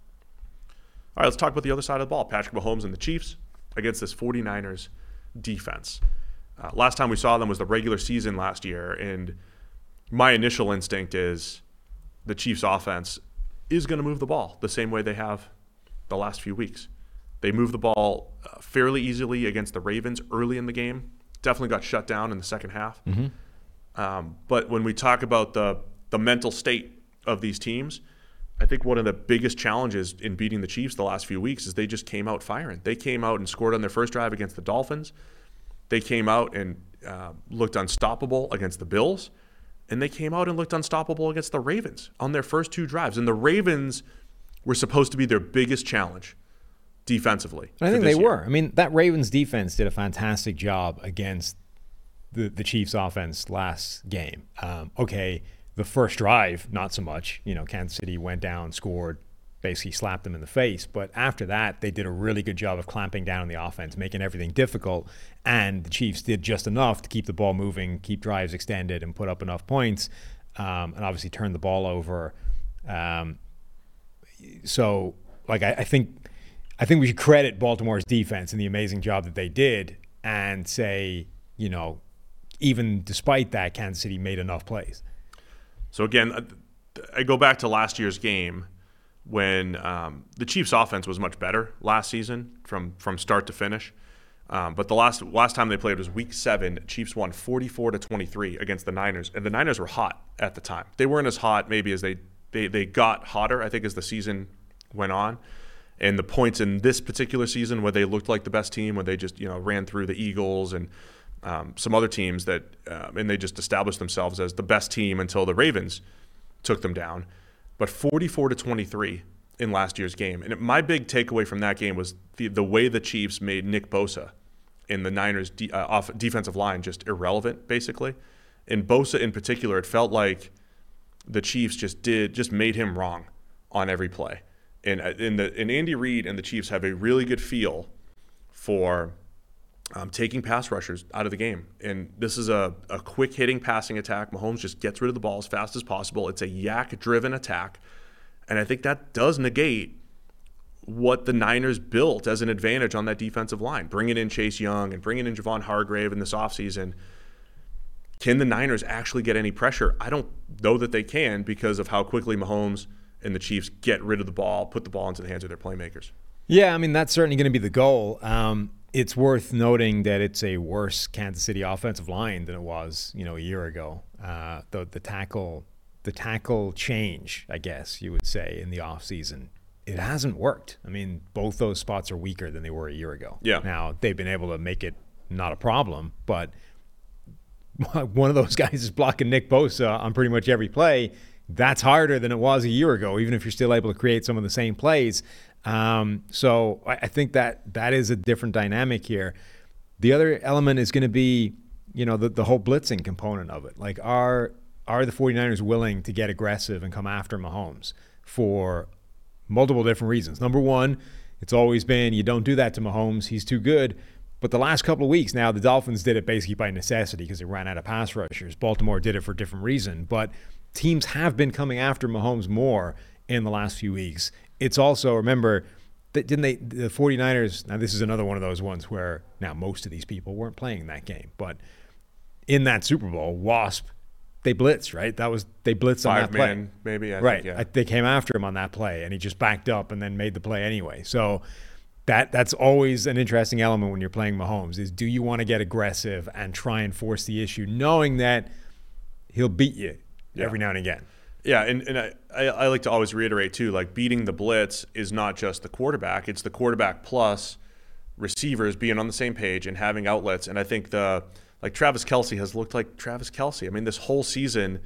All right, let's talk about the other side of the ball, Patrick Mahomes and the Chiefs against this 49ers defense. Uh, last time we saw them was the regular season last year, and my initial instinct is the Chiefs offense is going to move the ball the same way they have the last few weeks. They moved the ball uh, fairly easily against the Ravens early in the game. Definitely got shut down in the second half. Mm-hmm. Um, but when we talk about the the mental state of these teams, I think one of the biggest challenges in beating the Chiefs the last few weeks is they just came out firing. They came out and scored on their first drive against the Dolphins. They came out and uh, looked unstoppable against the Bills. And they came out and looked unstoppable against the Ravens on their first two drives. And the Ravens were supposed to be their biggest challenge defensively. I think they year. were. I mean, that Ravens defense did a fantastic job against the, the Chiefs offense last game. Um, okay, the first drive, not so much. You know, Kansas City went down, scored, basically slapped them in the face. But after that, they did a really good job of clamping down on the offense, making everything difficult. And the Chiefs did just enough to keep the ball moving, keep drives extended, and put up enough points, um, and obviously turn the ball over. Um, so, like, I, I think I think we should credit Baltimore's defense and the amazing job that they did and say, you know, even despite that, Kansas City made enough plays. So again, I go back to last year's game when um, the Chiefs' offense was much better last season from, from start to finish. Um, but the last last time they played was Week Seven. Chiefs won forty-four to twenty-three against the Niners, and the Niners were hot at the time. They weren't as hot maybe as they they they got hotter, I think, as the season went on. And the points in this particular season where they looked like the best team, where they just you know ran through the Eagles and Um, some other teams that, um, and they just established themselves as the best team until the Ravens took them down. But forty-four to twenty-three in last year's game. And it, my big takeaway from that game was the, the way the Chiefs made Nick Bosa in the Niners' de- uh, off defensive line just irrelevant, basically. In Bosa in particular, it felt like the Chiefs just did, just made him wrong on every play. And, and, the, and Andy Reid and the Chiefs have a really good feel for Um, taking pass rushers out of the game. And this is a, a quick-hitting passing attack. Mahomes just gets rid of the ball as fast as possible. It's a yak-driven attack. And I think that does negate what the Niners built as an advantage on that defensive line. Bringing in Chase Young and bringing in Javon Hargrave in this offseason. Can the Niners actually get any pressure? I don't know that they can because of how quickly Mahomes and the Chiefs get rid of the ball, put the ball into the hands of their playmakers. Yeah, I mean, that's certainly going to be the goal. Um, It's worth noting that it's a worse Kansas City offensive line than it was, you know, a year ago. Uh, the the tackle, the tackle change, I guess you would say, in the offseason, it hasn't worked. I mean, both those spots are weaker than they were a year ago. Yeah. Now they've been able to make it not a problem, but one of those guys is blocking Nick Bosa on pretty much every play. That's harder than it was a year ago, even if you're still able to create some of the same plays. Um, so I, I think that that is a different dynamic here. The other element is going to be, you know, the, the whole blitzing component of it. Like, are are the 49ers willing to get aggressive and come after Mahomes for multiple different reasons? Number one, it's always been you don't do that to Mahomes. He's too good. But the last couple of weeks now, the Dolphins did it basically by necessity because they ran out of pass rushers. Baltimore did it for a different reason. But teams have been coming after Mahomes more in the last few weeks. It's also, remember, didn't they, the 49ers, now this is another one of those ones where now most of these people weren't playing that game. But in that Super Bowl, Wasp, they blitzed, right? That was they blitzed on that play. Five man, maybe. I right. think, yeah. I, they came after him on that play, and he just backed up and then made the play anyway. So that that's always an interesting element when you're playing Mahomes is do you want to get aggressive and try and force the issue, knowing that he'll beat you yeah. every now and again. Yeah, and, and I, I, I like to always reiterate, too, like beating the blitz is not just the quarterback. It's the quarterback plus receivers being on the same page and having outlets. And I think the – like Travis Kelce has looked like Travis Kelce. I mean, this whole season,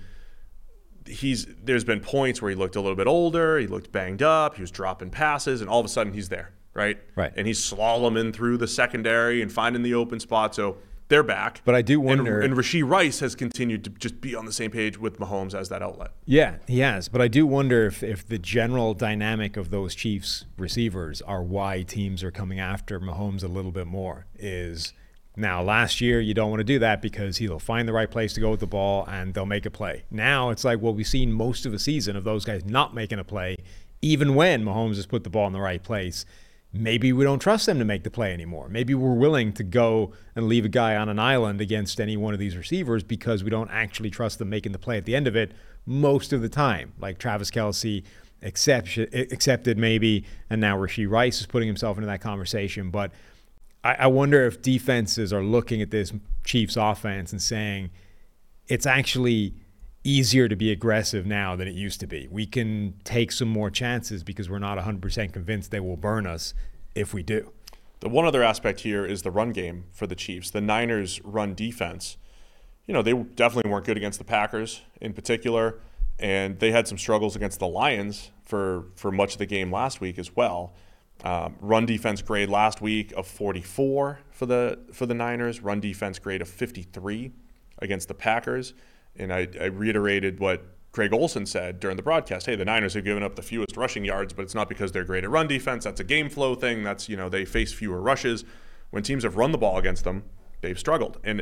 he's there's been points where he looked a little bit older, he looked banged up, he was dropping passes, and all of a sudden he's there, right? Right. And he's slaloming through the secondary and finding the open spot. So they're back. But I do wonder. And, and Rashee Rice has continued to just be on the same page with Mahomes as that outlet. Yeah, he has. But I do wonder if, if the general dynamic of those Chiefs receivers are why teams are coming after Mahomes a little bit more is – now, last year, you don't want to do that because he'll find the right place to go with the ball and they'll make a play. Now, it's like, well, we've seen most of the season of those guys not making a play, even when Mahomes has put the ball in the right place. Maybe we don't trust them to make the play anymore. Maybe we're willing to go and leave a guy on an island against any one of these receivers because we don't actually trust them making the play at the end of it most of the time. Like Travis Kelce exception, accepted maybe, and now Rashee Rice is putting himself into that conversation. But I wonder if defenses are looking at this Chiefs offense and saying it's actually easier to be aggressive now than it used to be. We can take some more chances because we're not one hundred percent convinced they will burn us if we do. The one other aspect here is the run game for the Chiefs. The Niners' run defense, you know, they definitely weren't good against the Packers in particular, and they had some struggles against the Lions for, for much of the game last week as well. Um, run defense grade last week of forty-four for the for the Niners. Run defense grade of fifty-three against the Packers. And I, I reiterated what Greg Olsen said during the broadcast. Hey, the Niners have given up the fewest rushing yards, but it's not because they're great at run defense. That's a game flow thing. That's, you know, they face fewer rushes. When teams have run the ball against them, they've struggled. And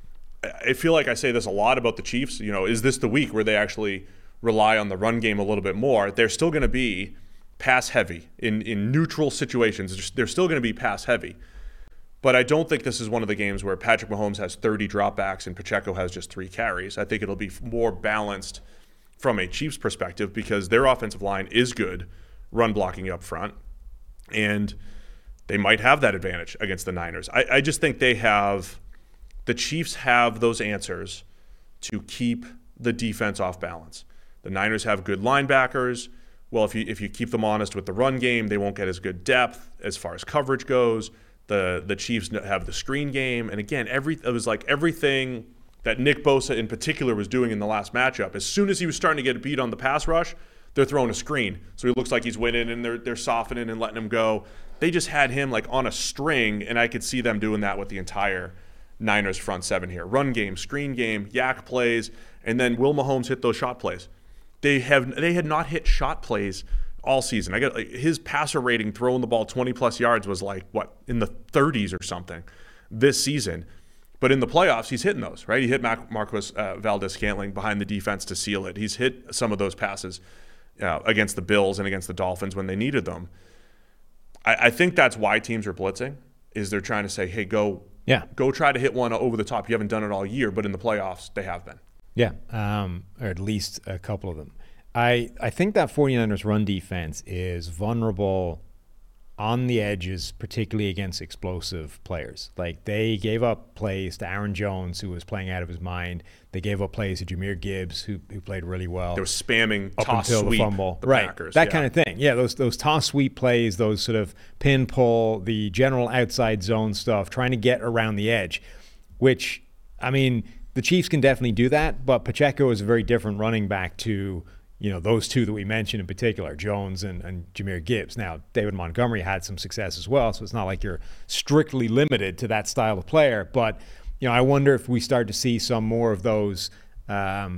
I feel like I say this a lot about the Chiefs. You know, is this the week where they actually rely on the run game a little bit more? They're still going to be pass heavy in, in neutral situations. They're still going to be pass heavy. But I don't think this is one of the games where Patrick Mahomes has thirty dropbacks and Pacheco has just three carries. I think it'll be more balanced from a Chiefs perspective because their offensive line is good run blocking up front. And they might have that advantage against the Niners. I, I just think they have – the Chiefs have those answers to keep the defense off balance. The Niners have good linebackers. Well, if you if you keep them honest with the run game, they won't get as good depth as far as coverage goes. The the Chiefs have the screen game, and again, every it was like everything that Nick Bosa in particular was doing in the last matchup. As soon as he was starting to get beat on the pass rush, they're throwing a screen, so he looks like he's winning, and they're they're softening and letting him go. They just had him like on a string, and I could see them doing that with the entire Niners front seven here: run game, screen game, yak plays, and then will Mahomes hit those shot plays? They have they had not hit shot plays all season. I got like, his passer rating throwing the ball twenty plus yards was like what in the thirties or something this season. But in the playoffs, he's hitting those, right? He hit Mar- Marquez uh, Valdes-Scantling behind the defense to seal it. He's hit some of those passes uh, against the Bills and against the Dolphins when they needed them. I, I think that's why teams are blitzing. Is they're trying to say, hey, go yeah, go try to hit one over the top. You haven't done it all year, but in the playoffs, they have been. Yeah, um, or at least a couple of them. I, I think that 49ers run defense is vulnerable on the edges, particularly against explosive players. Like they gave up plays to Aaron Jones, who was playing out of his mind. They gave up plays to Jahmyr Gibbs, who who played really well. They were spamming up toss until sweep the fumble, the right? Packers, that yeah. kind of thing. Yeah, those those toss sweep plays, those sort of pin pull, the general outside zone stuff, trying to get around the edge. Which, I mean, the Chiefs can definitely do that, but Pacheco is a very different running back to, you know, those two that we mentioned in particular, Jones and, and Jahmyr Gibbs. Now, David Montgomery had some success as well, so it's not like you're strictly limited to that style of player. But, you know, I wonder if we start to see some more of those um,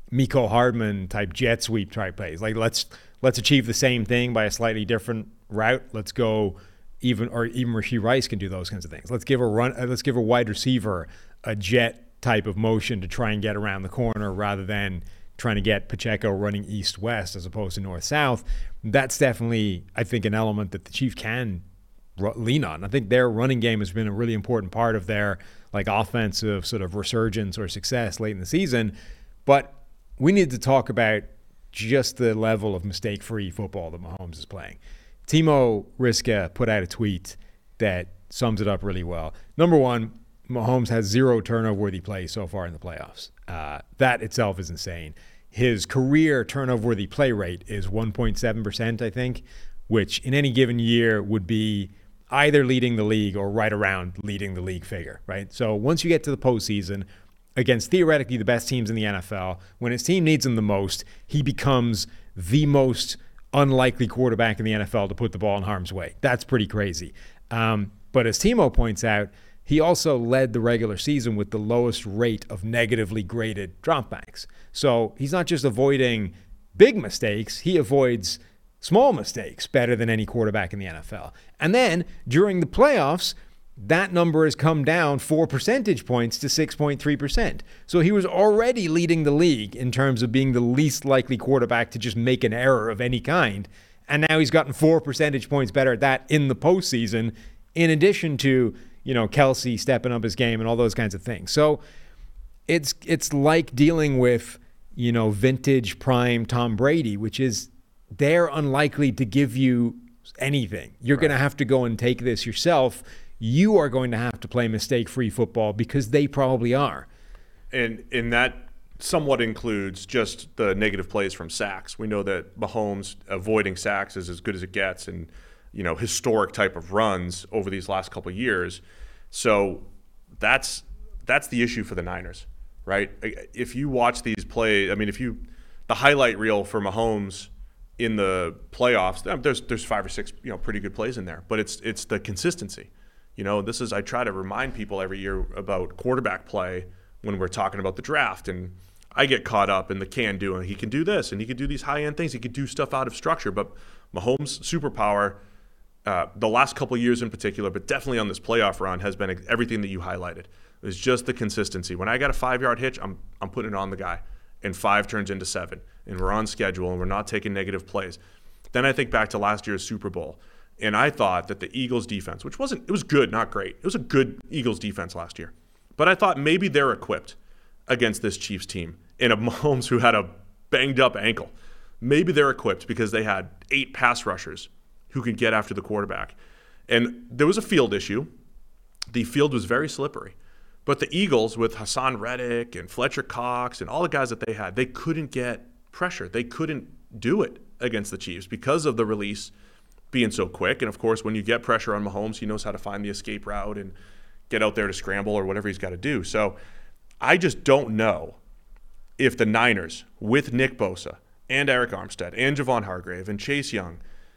Miko Hardman type jet sweep type plays. Like let's let's achieve the same thing by a slightly different route. Let's go even or even Rashee Rice can do those kinds of things. Let's give a run. Uh, let's give a wide receiver a jet type of motion to try and get around the corner rather than trying to get Pacheco running east-west as opposed to north-south. That's definitely, I think, an element that the Chiefs can r- lean on. I think their running game has been a really important part of their like offensive sort of resurgence or success late in the season. But we need to talk about just the level of mistake-free football that Mahomes is playing. Timo Riska put out a tweet that sums it up really well. Number one, Mahomes has zero turnover-worthy plays so far in the playoffs. Uh, that itself is insane. His career turnover-worthy play rate is one point seven percent, I think, which in any given year would be either leading the league or right around leading the league figure, right? So once you get to the postseason, against theoretically the best teams in the N F L, when his team needs him the most, he becomes the most unlikely quarterback in the N F L to put the ball in harm's way. That's pretty crazy. Um, but as Timo points out, he also led the regular season with the lowest rate of negatively graded dropbacks. So he's not just avoiding big mistakes, he avoids small mistakes better than any quarterback in the N F L. And then during the playoffs, that number has come down four percentage points to six point three percent. So he was already leading the league in terms of being the least likely quarterback to just make an error of any kind. And now he's gotten four percentage points better at that in the postseason, in addition to, you know, Kelsey stepping up his game and all those kinds of things. So it's it's like dealing with, you know, vintage prime Tom Brady, which is they're unlikely to give you anything. You're right. going to have to go and take this yourself. You are going to have to play mistake-free football because they probably are. And and that somewhat includes just the negative plays from sacks. We know that Mahomes avoiding sacks is as good as it gets, and you know, historic type of runs over these last couple of years. So that's that's the issue for the Niners, right? If you watch these plays, I mean, if you the highlight reel for Mahomes in the playoffs, there's there's five or six, you know, pretty good plays in there, but it's it's the consistency. You know, this is I try to remind people every year about quarterback play when we're talking about the draft, and I get caught up in the can do, and he can do this, and he can do these high end things, he can do stuff out of structure, but Mahomes' superpower. Uh, the last couple of years in particular, but definitely on this playoff run, has been everything that you highlighted. It's just the consistency. When I got a five-yard hitch, I'm I'm putting it on the guy, and five turns into seven, and we're on schedule, and we're not taking negative plays. Then I think back to last year's Super Bowl, and I thought that the Eagles' defense, which wasn't, it was good, not great. It was a good Eagles defense last year, but I thought maybe they're equipped against this Chiefs team, and a Mahomes who had a banged-up ankle. Maybe they're equipped because they had eight pass rushers who could get after the quarterback. And there was a field issue. The field was very slippery. But the Eagles, with Hassan Reddick and Fletcher Cox and all the guys that they had, they couldn't get pressure. They couldn't do it against the Chiefs because of the release being so quick. And, of course, when you get pressure on Mahomes, he knows how to find the escape route and get out there to scramble or whatever he's got to do. So I just don't know if the Niners, with Nick Bosa and Eric Armstead and Javon Hargrave and Chase Young,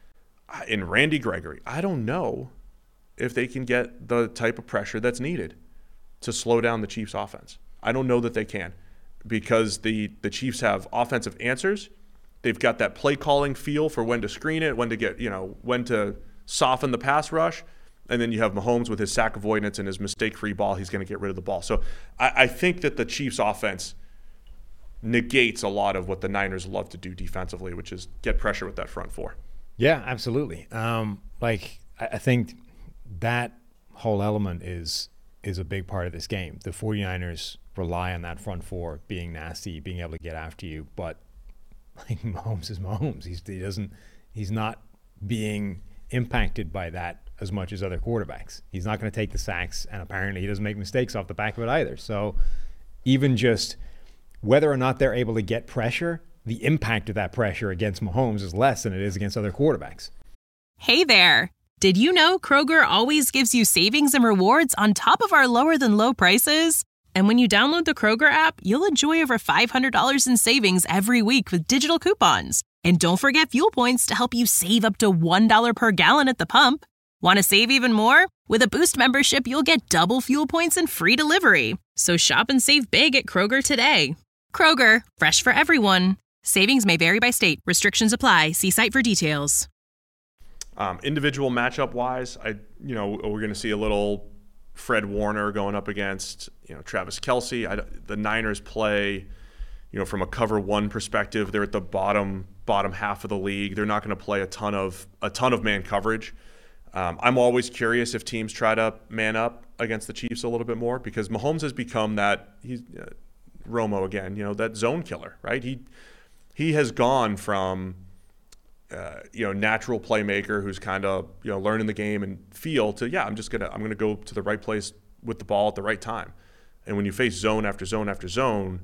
in Randy Gregory, I don't know if they can get the type of pressure that's needed to slow down the Chiefs' offense. I don't know that they can because the, the Chiefs have offensive answers. They've got that play calling feel for when to screen it, when to get, you know, when to soften the pass rush. And then you have Mahomes with his sack avoidance and his mistake-free ball. He's going to get rid of the ball. So I, I think that the Chiefs' offense negates a lot of what the Niners love to do defensively, which is get pressure with that front four. Yeah, absolutely. Um, like, I, I think that whole element is is a big part of this game. The 49ers rely on that front four being nasty, being able to get after you. But like Mahomes is Mahomes. He's, he doesn't. He's not being impacted by that as much as other quarterbacks. He's not going to take the sacks, and apparently he doesn't make mistakes off the back of it either. So even just whether or not they're able to get pressure, the impact of that pressure against Mahomes is less than it is against other quarterbacks. Hey there. Did you know Kroger always gives you savings and rewards on top of our lower than low prices? And when you download the Kroger app, you'll enjoy over five hundred dollars in savings every week with digital coupons. And don't forget fuel points to help you save up to one dollar per gallon at the pump. Want to save even more? With a Boost membership, you'll get double fuel points and free delivery. So shop and save big at Kroger today. Kroger, fresh for everyone. Savings may vary by state. Restrictions apply. See site for details. Um, individual matchup wise, I you know we're going to see a little Fred Warner going up against you know Travis Kelce. I, the Niners play, you know, from a cover one perspective, they're at the bottom bottom half of the league. They're not going to play a ton of a ton of man coverage. Um, I'm always curious if teams try to man up against the Chiefs a little bit more because Mahomes has become that he's uh, Romo again, you know, that zone killer, right? He he has gone from uh, you know natural playmaker who's kind of you know learning the game and feel to yeah I'm just gonna I'm gonna go to the right place with the ball at the right time. And when you face zone after zone after zone,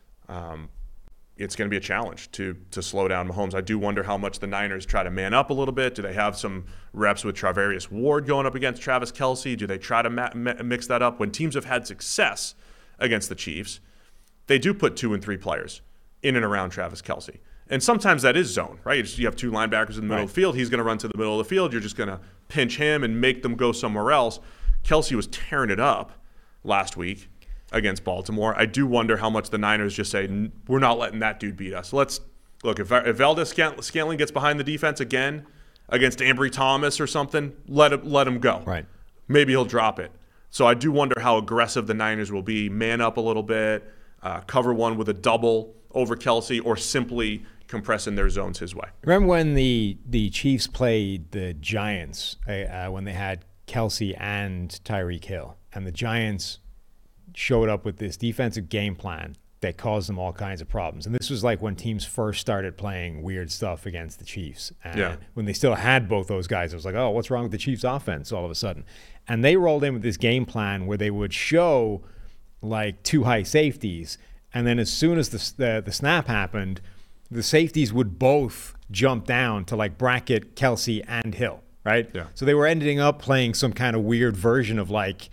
um, it's going to be a challenge to to slow down Mahomes. I do wonder how much the Niners try to man up a little bit. Do they have some reps with Travarius Ward going up against Travis Kelce? Do they try to ma- ma- mix that up? When teams have had success against the Chiefs, they do put two and three players in and around Travis Kelce. And sometimes that is zone, right? You, just, you have two linebackers in the middle right. of the field. He's going to run to the middle of the field. You're just going to pinch him and make them go somewhere else. Kelce was tearing it up last week against Baltimore. I do wonder how much the Niners just say, we're not letting that dude beat us. Let's look, if, if Valdez Scantling gets behind the defense again against Ambry Thomas or something, let him, let him go. Right. Maybe he'll drop it. So I do wonder how aggressive the Niners will be, man up a little bit, uh, cover one with a double over Kelce, or simply compressing their zones his way. Remember when the, the Chiefs played the Giants, uh, when they had Kelce and Tyreek Hill, and the Giants showed up with this defensive game plan that caused them all kinds of problems. And this was like when teams first started playing weird stuff against the Chiefs. And yeah. when they still had both those guys, it was like, oh, what's wrong with the Chiefs offense all of a sudden? And they rolled in with this game plan where they would show like two high safeties. And then as soon as the, the, the snap happened, the safeties would both jump down to like bracket Kelce and Hill, right? Yeah. So they were ending up playing some kind of weird version of like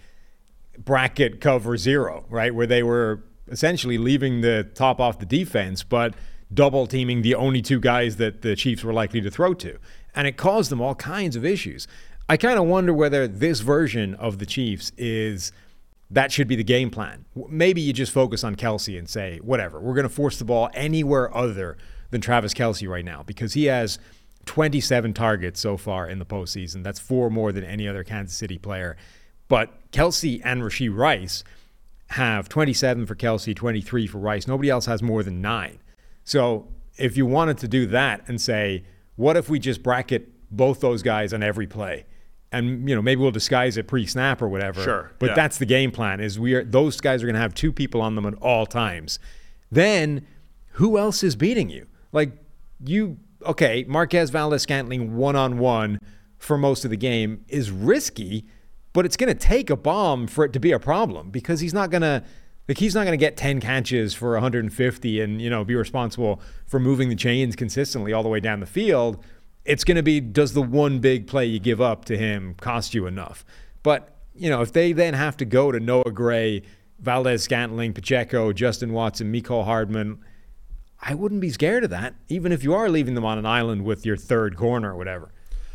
bracket cover zero, right? Where they were essentially leaving the top off the defense, but double teaming the only two guys that the Chiefs were likely to throw to. And it caused them all kinds of issues. I kind of wonder whether this version of the Chiefs is that should be the game plan. Maybe you just focus on Kelce and say, whatever, we're going to force the ball anywhere other than Travis Kelce right now because he has twenty-seven targets so far in the postseason. That's four more than any other Kansas City player. But Kelce and Rashee Rice have twenty-seven for Kelce, twenty-three for Rice. Nobody else has more than nine. So if you wanted to do that and say, what if we just bracket both those guys on every play? And, you know, maybe we'll disguise it pre-snap or whatever. Sure. But yeah. that's the game plan, is we are those guys are going to have two people on them at all times. Then who else is beating you? Like you, okay, Marquez Valdez-Scantling one-on-one for most of the game is risky, but it's going to take a bomb for it to be a problem because he's not going to like he's not going to get ten catches for one hundred fifty and, you know, be responsible for moving the chains consistently all the way down the field. It's going to be, does the one big play you give up to him cost you enough? But, you know, if they then have to go to Noah Gray, Valdez-Scantling, Pacheco, Justin Watson, Mecole Hardman, I wouldn't be scared of that, even if you are leaving them on an island with your third corner or whatever.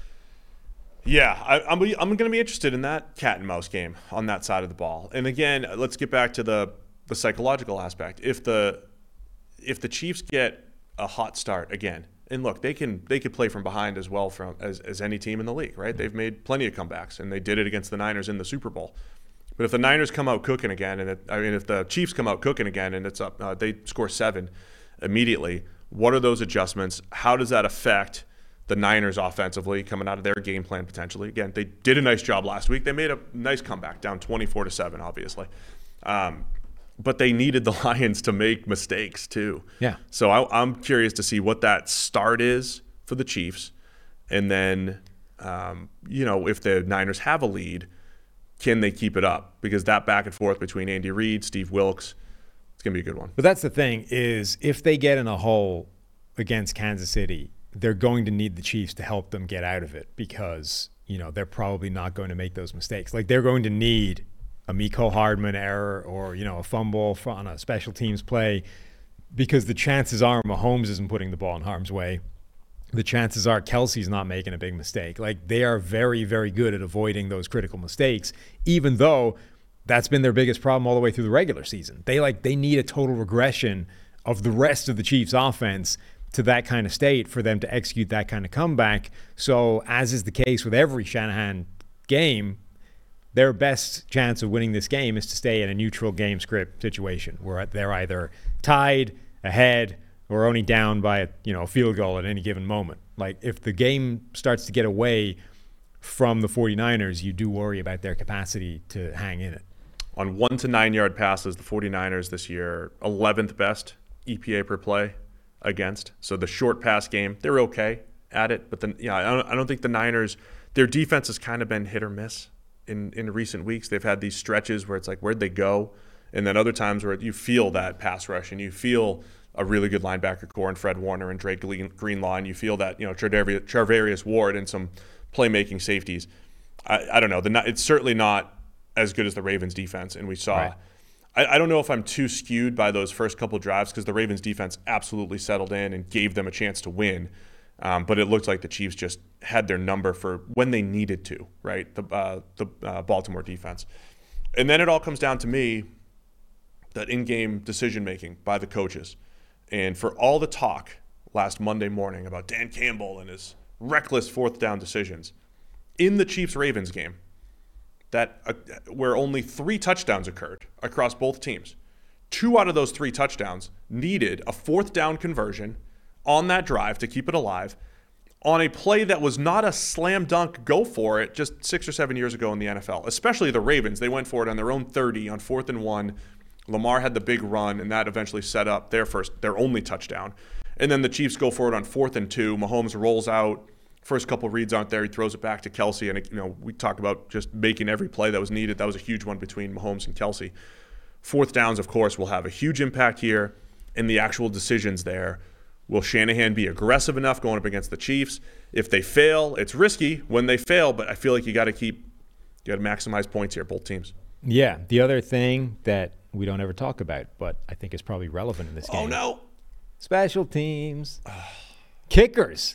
Yeah, I, I'm, I'm going to be interested in that cat and mouse game on that side of the ball. And again, let's get back to the the psychological aspect. If the if the Chiefs get a hot start again, and look, they can they could play from behind as well from as, as any team in the league, right? They've made plenty of comebacks, and they did it against the Niners in the Super Bowl. But if the Niners come out cooking again, and it, I mean, if the Chiefs come out cooking again, and it's up, uh, they score seven immediately. What are those adjustments? How does that affect the Niners offensively coming out of their game plan potentially? Again, they did a nice job last week. They made a nice comeback, down twenty-four to seven, obviously. Um, but they needed the Lions to make mistakes too. Yeah. So I, I'm curious to see what that start is for the Chiefs. And then, um, you know, if the Niners have a lead, can they keep it up? Because that back and forth between Andy Reid, Steve Wilks, it's going to be a good one. But that's the thing is if they get in a hole against Kansas City, they're going to need the Chiefs to help them get out of it because, you know, they're probably not going to make those mistakes. Like they're going to need a Mecole Hardman error or, you know, a fumble on a special teams play because the chances are Mahomes isn't putting the ball in harm's way. The chances are Kelce's not making a big mistake. Like they are very, very good at avoiding those critical mistakes, even though that's been their biggest problem all the way through the regular season. They like they need a total regression of the rest of the Chiefs offense to that kind of state for them to execute that kind of comeback. So as is the case with every Shanahan game, their best chance of winning this game is to stay in a neutral game script situation where they're either tied, ahead, or only down by a, you know, a field goal at any given moment. Like if the game starts to get away from the 49ers, you do worry about their capacity to hang in it. On one to nine yard passes, the 49ers this year, eleventh best E P A per play against. So the short pass game, they're okay at it. But then, yeah, I don't, I don't think the Niners, their defense has kind of been hit or miss in, in recent weeks. They've had these stretches where it's like, where'd they go? And then other times where you feel that pass rush and you feel a really good linebacker core in Fred Warner and Drake Greenlaw, and you feel that, you know, Charvarius Ward and some playmaking safeties. I, I don't know. The, it's certainly not as good as the Ravens defense, and we saw. Right. I, I don't know if I'm too skewed by those first couple drives because the Ravens defense absolutely settled in and gave them a chance to win. Um, but it looked like the Chiefs just had their number for when they needed to, right? The uh, the uh, Baltimore defense. And then it all comes down to me, that in-game decision-making by the coaches. And for all the talk last Monday morning about Dan Campbell and his reckless fourth down decisions, in the Chiefs-Ravens game, that uh, where only three touchdowns occurred across both teams, two out of those three touchdowns needed a fourth down conversion on that drive to keep it alive on a play that was not a slam dunk go for it just six or seven years ago in the N F L, especially the Ravens. They went for it on their own thirty on fourth and one. Lamar had the big run, and that eventually set up their first, their only touchdown. And then the Chiefs go for it on fourth and two. Mahomes rolls out. First couple reads aren't there. He throws it back to Kelsey, and it, you know, we talked about just making every play that was needed. That was a huge one between Mahomes and Kelsey. Fourth downs, of course, will have a huge impact here in the actual decisions there. Will Shanahan be aggressive enough going up against the Chiefs? If they fail, it's risky when they fail, but I feel like you got to keep, you got to maximize points here, both teams. Yeah. The other thing that we don't ever talk about, but I think is probably relevant in this game. Oh, no. Special teams. Kickers.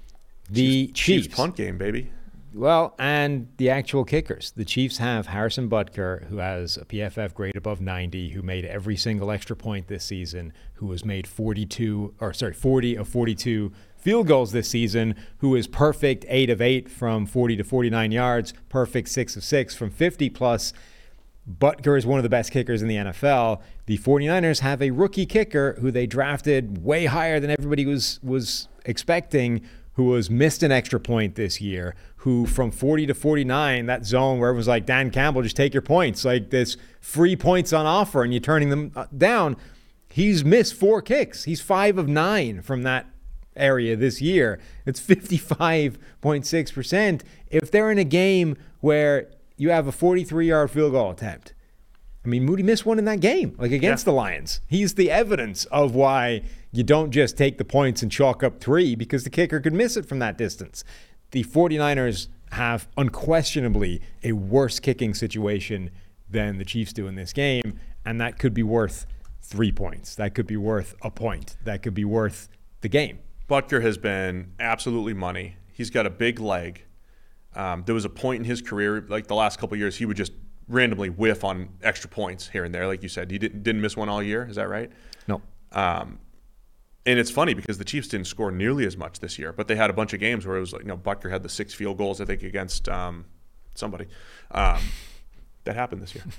The Chiefs, Chiefs. Chiefs punt game, baby. Well, and the actual kickers. The Chiefs have Harrison Butker, who has a P F F grade above ninety, who made every single extra point this season, who has made forty-two, or sorry, forty of forty-two field goals this season, who is perfect eight of eight from forty to forty-nine yards, perfect six of six from fifty plus. Butker is one of the best kickers in the N F L. The 49ers have a rookie kicker who they drafted way higher than everybody was was expecting, who has missed an extra point this year, who from forty to forty-nine, that zone where it was like, Dan Campbell, just take your points, like this free points on offer and you're turning them down. He's missed four kicks. He's five of nine from that area this year. It's fifty-five point six percent. If they're in a game where you have a forty-three-yard field goal attempt, I mean, Moody missed one in that game, like against yeah. the Lions. He's the evidence of why you don't just take the points and chalk up three, because the kicker could miss it from that distance. The 49ers have unquestionably a worse kicking situation than the Chiefs do in this game, and that could be worth three points. That could be worth a point. That could be worth the game. Butker has been absolutely money. He's got a big leg. Um, there was a point in his career, like the last couple of years, he would just randomly whiff on extra points here and there. Like you said, he didn't, didn't miss one all year. Is that right? No. Um, and it's funny because the Chiefs didn't score nearly as much this year, but they had a bunch of games where it was like, you know, Butker had the six field goals, I think, against um, somebody. Um, that happened this year.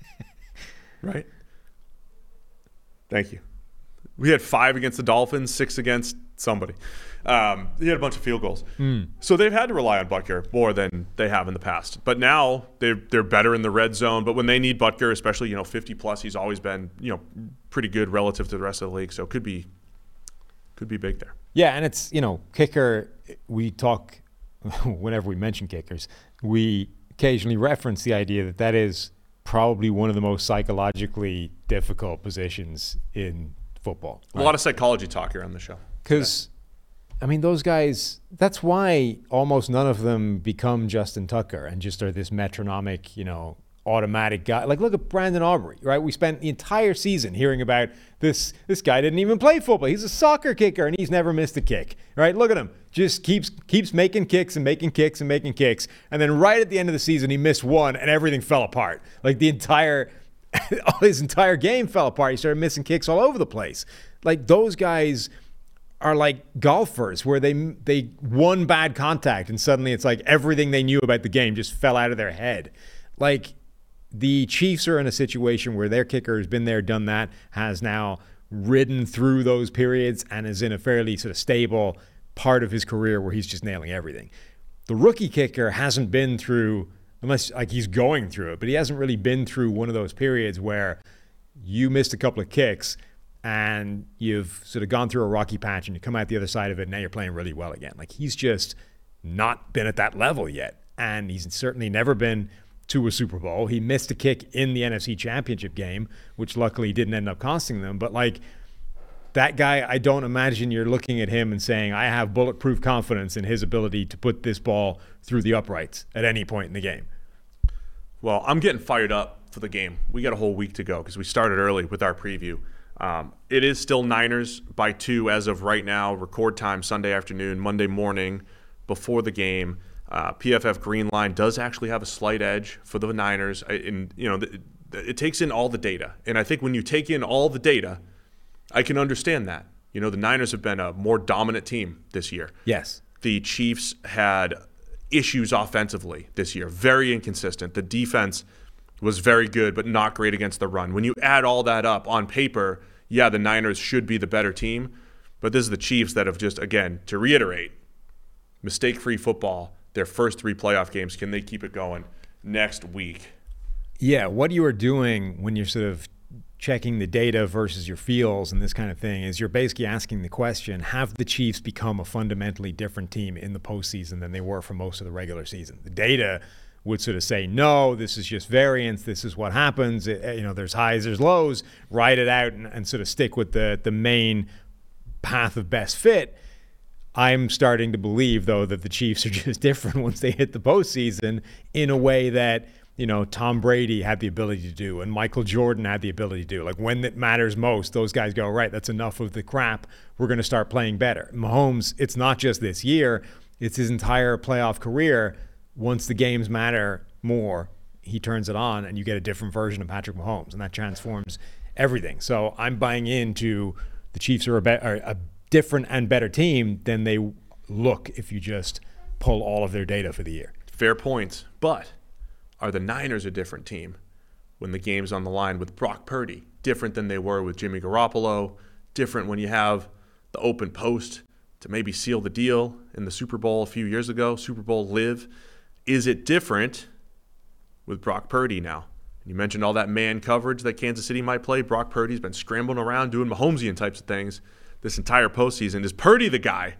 Right? Thank you. We had five against the Dolphins, six against somebody. Um, he had a bunch of field goals. Mm. So they've had to rely on Butker more than they have in the past. But now they're, they're better in the red zone. But when they need Butker, especially, you know, fifty plus, he's always been, you know, pretty good relative to the rest of the league. So it could be, could be big there. Yeah, and it's, you know, kicker, we talk, whenever we mention kickers, we occasionally reference the idea that that is probably one of the most psychologically difficult positions in football. Right? A lot of psychology talk here on the show. Because, I mean, those guys, that's why almost none of them become Justin Tucker and just are this metronomic, you know, automatic guy. Like, look at Brandon Aubrey, right? We spent the entire season hearing about this. This guy didn't even play football. He's a soccer kicker, and he's never missed a kick, right? Look at him. Just keeps keeps making kicks and making kicks and making kicks. And then right at the end of the season, he missed one, and everything fell apart. Like, the entire his entire game fell apart. He started missing kicks all over the place. Like, those guys are like golfers where they they won bad contact and suddenly it's like everything they knew about the game just fell out of their head. Like, the Chiefs are in a situation where their kicker has been there, done that, has now ridden through those periods and is in a fairly sort of stable part of his career where he's just nailing everything. The rookie kicker hasn't been through, unless like he's going through it, but he hasn't really been through one of those periods where you missed a couple of kicks and you've sort of gone through a rocky patch and you come out the other side of it and now you're playing really well again. Like, he's just not been at that level yet. And he's certainly never been to a Super Bowl. He missed a kick in the N F C Championship game, which luckily didn't end up costing them. But like, that guy, I don't imagine you're looking at him and saying, I have bulletproof confidence in his ability to put this ball through the uprights at any point in the game. Well, I'm getting fired up for the game. We got a whole week to go because we started early with our preview. Um, it is still Niners by two as of right now, record time Sunday afternoon, Monday morning before the game. Uh, P F F Green Line does actually have a slight edge for the Niners. I, and, you know, the, the, it takes in all the data. And I think when you take in all the data, I can understand that. You know, the Niners have been a more dominant team this year. Yes. The Chiefs had issues offensively this year, very inconsistent. The defense was very good, but not great against the run. When you add all that up on paper, yeah, the Niners should be the better team. But this is the Chiefs that have just, again, to reiterate, mistake-free football, their first three playoff games. Can they keep it going next week? Yeah, what you are doing when you're sort of checking the data versus your feels and this kind of thing is you're basically asking the question, have the Chiefs become a fundamentally different team in the postseason than they were for most of the regular season? The data would sort of say, no, this is just variance. This is what happens. It, you know, there's highs, there's lows. Ride it out and, and sort of stick with the the main path of best fit. I'm starting to believe, though, that the Chiefs are just different once they hit the postseason in a way that, you know, Tom Brady had the ability to do and Michael Jordan had the ability to do. Like, when it matters most, those guys go, right, that's enough of the crap. We're going to start playing better. Mahomes, it's not just this year. It's his entire playoff career. Once the games matter more, he turns it on and you get a different version of Patrick Mahomes, and that transforms everything. So I'm buying into the Chiefs are a, be- are a different and better team than they look if you just pull all of their data for the year. Fair point. But are the Niners a different team when the game's on the line with Brock Purdy? Different than they were with Jimmy Garoppolo. Different when you have the open post to maybe seal the deal in the Super Bowl a few years ago, Super Bowl live. Is it different with Brock Purdy now? You mentioned all that man coverage that Kansas City might play. Brock Purdy's been scrambling around doing Mahomesian types of things this entire postseason. Is Purdy the guy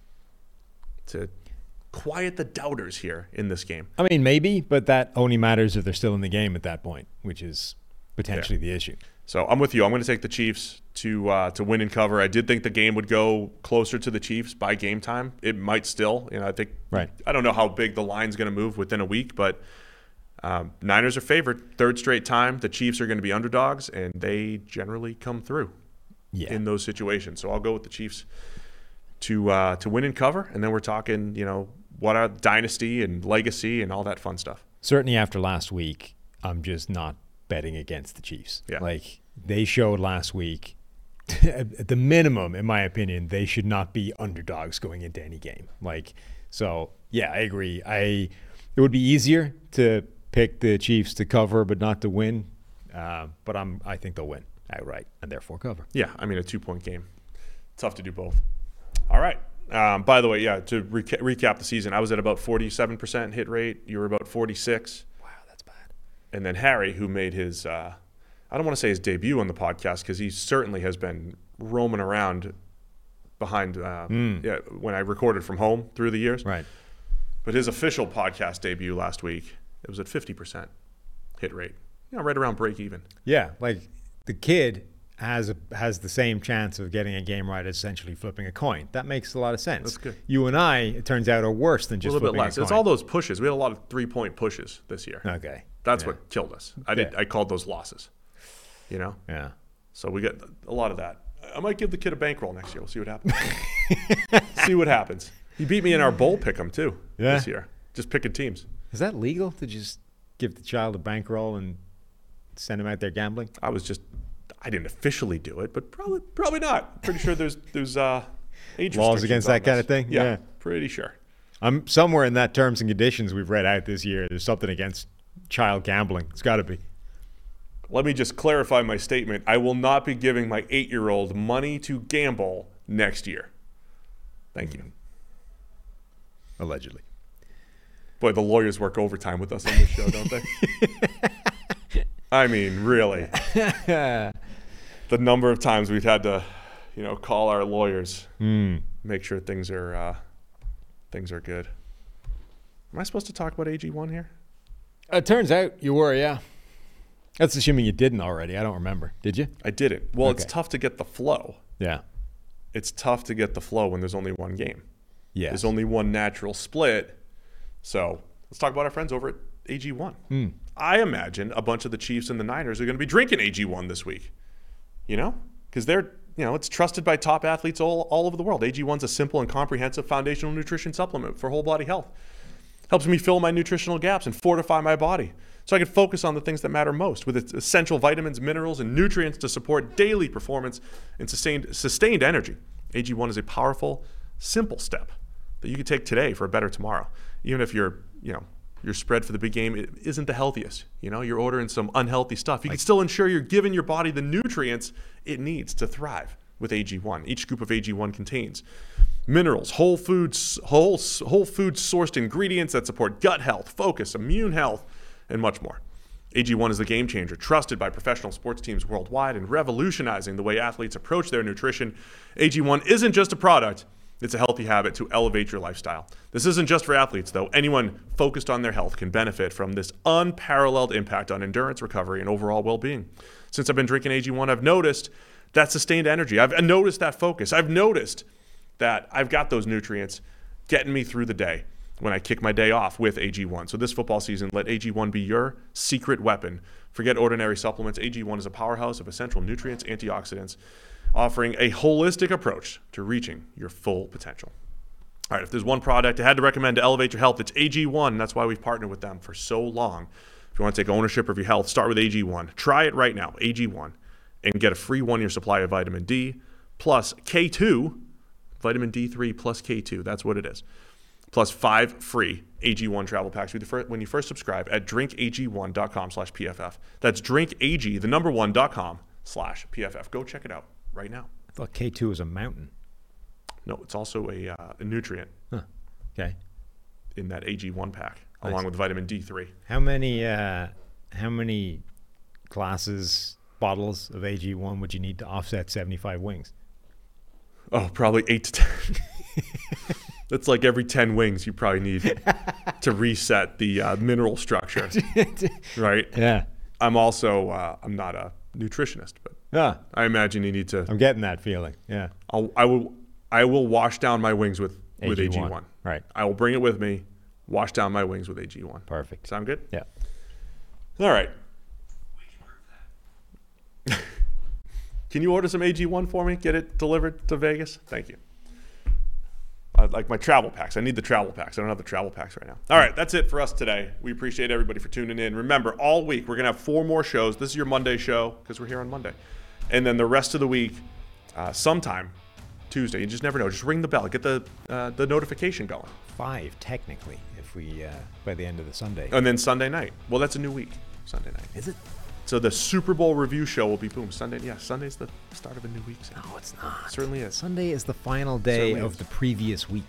to quiet the doubters here in this game? I mean, maybe, but that only matters if they're still in the game at that point, which is potentially yeah. the issue. So I'm with you. I'm going to take the Chiefs to uh, to win and cover. I did think the game would go closer to the Chiefs by game time. It might still. You know, I think. Right. I don't know how big the line's going to move within a week, but um, Niners are favored. Third straight time, the Chiefs are going to be underdogs, and they generally come through yeah. in those situations. So I'll go with the Chiefs to uh, to win and cover, and then we're talking, you know, what are dynasty and legacy and all that fun stuff. Certainly after last week, I'm just not betting against the Chiefs. Yeah. Like, they showed last week, at the minimum, in my opinion, they should not be underdogs going into any game. Like, so yeah, I agree. I it would be easier to pick the Chiefs to cover but not to win. Uh, but I'm I think they'll win outright and therefore cover. Yeah, I mean, a two-point game. Tough to do both. All right. Um, by the way, yeah, to reca- recap the season, I was at about forty-seven percent hit rate. You were about forty-six. Wow, that's bad. And then Harry, who made his, uh, I don't want to say his debut on the podcast because he certainly has been roaming around behind, uh, mm. yeah, when I recorded from home through the years. Right. But his official podcast debut last week, it was at fifty percent hit rate. You know, right around break even. Yeah, like the kid has a, has the same chance of getting a game right as essentially flipping a coin. That makes a lot of sense. That's good. You and I, it turns out, are worse than just a little flipping bit less. a coin. It's all those pushes. We had a lot of three-point pushes this year. Okay. That's yeah. what killed us. I did. Yeah. I called those losses. You know? Yeah. So we get a lot of that. I might give the kid a bankroll next year. We'll see what happens. see what happens. He beat me in our bowl pick'em too yeah. this year. Just picking teams. Is that legal to just give the child a bankroll and send him out there gambling? I was just, I didn't officially do it, but probably probably not. Pretty sure there's there's uh, age laws against that kind of thing? Yeah, Yeah. pretty sure. I'm somewhere in that terms and conditions we've read out this year. There's something against child gambling. It's got to be. Let me just clarify my statement. I will not be giving my eight-year-old money to gamble next year. Thank you. Allegedly. Boy, the lawyers work overtime with us on this show, don't they? I mean, really. The number of times we've had to, you know, call our lawyers, mm. make sure things are uh, things are good. Am I supposed to talk about A G one here? It turns out you were, yeah. That's assuming you didn't already. I don't remember. Did you? I didn't. Well, Okay. it's tough to get the flow. Yeah. It's tough to get the flow when there's only one game. Yes. There's only one natural split. So let's talk about our friends over at A G one. Mm. I imagine a bunch of the Chiefs and the Niners are going to be drinking A G one this week. You know? Because they're, you know, it's trusted by top athletes all, all over the world. A G one's a simple and comprehensive foundational nutrition supplement for whole body health. Helps me fill my nutritional gaps and fortify my body so I can focus on the things that matter most with its essential vitamins, minerals, and nutrients to support daily performance and sustained, sustained energy. A G one is a powerful, simple step that you can take today for a better tomorrow. Even if your, you know, your spread for the big game isn't the healthiest, you know, you're ordering some unhealthy stuff. You can still ensure you're giving your body the nutrients it needs to thrive with A G one. Each scoop of A G one contains minerals, whole foods, whole, whole food sourced ingredients that support gut health, focus, immune health, and much more. A G one is the game changer, trusted by professional sports teams worldwide and revolutionizing the way athletes approach their nutrition. A G one isn't just a product, it's a healthy habit to elevate your lifestyle. This isn't just for athletes, though. Anyone focused on their health can benefit from this unparalleled impact on endurance, recovery, and overall well-being. Since I've been drinking A G one, I've noticed that sustained energy. I've noticed that focus. I've noticed that I've got those nutrients getting me through the day when I kick my day off with A G one. So this football season, let A G one be your secret weapon. Forget ordinary supplements. A G one is a powerhouse of essential nutrients, antioxidants, offering a holistic approach to reaching your full potential. All right, if there's one product I had to recommend to elevate your health, it's A G one. That's why we've partnered with them for so long. If you want to take ownership of your health, start with A G one. Try it right now, A G one, and get a free one-year supply of vitamin D plus K two, vitamin D three plus K two. That's what it is. Plus five free A G one travel packs when you first subscribe at drinkag1.com slash PFF. That's drinkag, the number one, dot com slash PFF. Go check it out right now. I thought K two was a mountain. No, it's also a, uh, a nutrient. Huh. Okay. In that A G one pack, Nice. along with vitamin D three. How many uh, how many glasses, bottles of A G one would you need to offset seventy-five wings? Oh, probably eight to ten. That's like every ten wings you probably need to reset the uh, mineral structure, right? Yeah. I'm also, uh, I'm not a nutritionist, but Yeah. I imagine you need to. I'm getting that feeling. Yeah. I'll, I will. I will wash down my wings with with A G one. Right. I will bring it with me. Wash down my wings with A G one. Perfect. Sound good? Yeah. All right. Can you order some A G one for me? Get it delivered to Vegas? Thank you. I like my travel packs. I need the travel packs. I don't have the travel packs right now. All right, that's it for us today. We appreciate everybody for tuning in. Remember, all week we're going to have four more shows. This is your Monday show because we're here on Monday. And then the rest of the week, uh, sometime Tuesday. You just never know. Just ring the bell. Get the uh, the notification going. Five, technically, if we, uh, by the end of the Sunday. And then Sunday night. Well, that's a new week. Sunday night. Is it? So the Super Bowl review show will be, boom, Sunday. Yeah, Sunday's the start of a new week. So. No, it's not. It certainly is. Sunday is the final day Certainly of is. the previous week.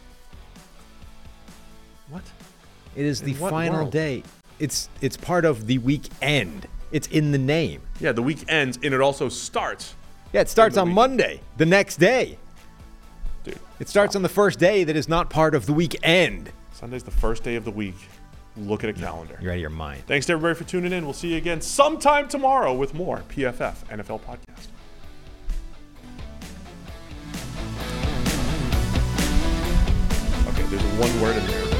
What? It is In the what final world? day. It's it's part of the weekend. It's in the name. Yeah, the week ends, and it also starts. Yeah, it starts the on week. Monday, the next day. Dude, It starts on the first day that is not part of the weekend. Sunday's the first day of the week. Look at a calendar. You're out of your mind. Thanks to everybody for tuning in. We'll see you again sometime tomorrow with more P F F N F L Podcast. Okay, there's one word in there.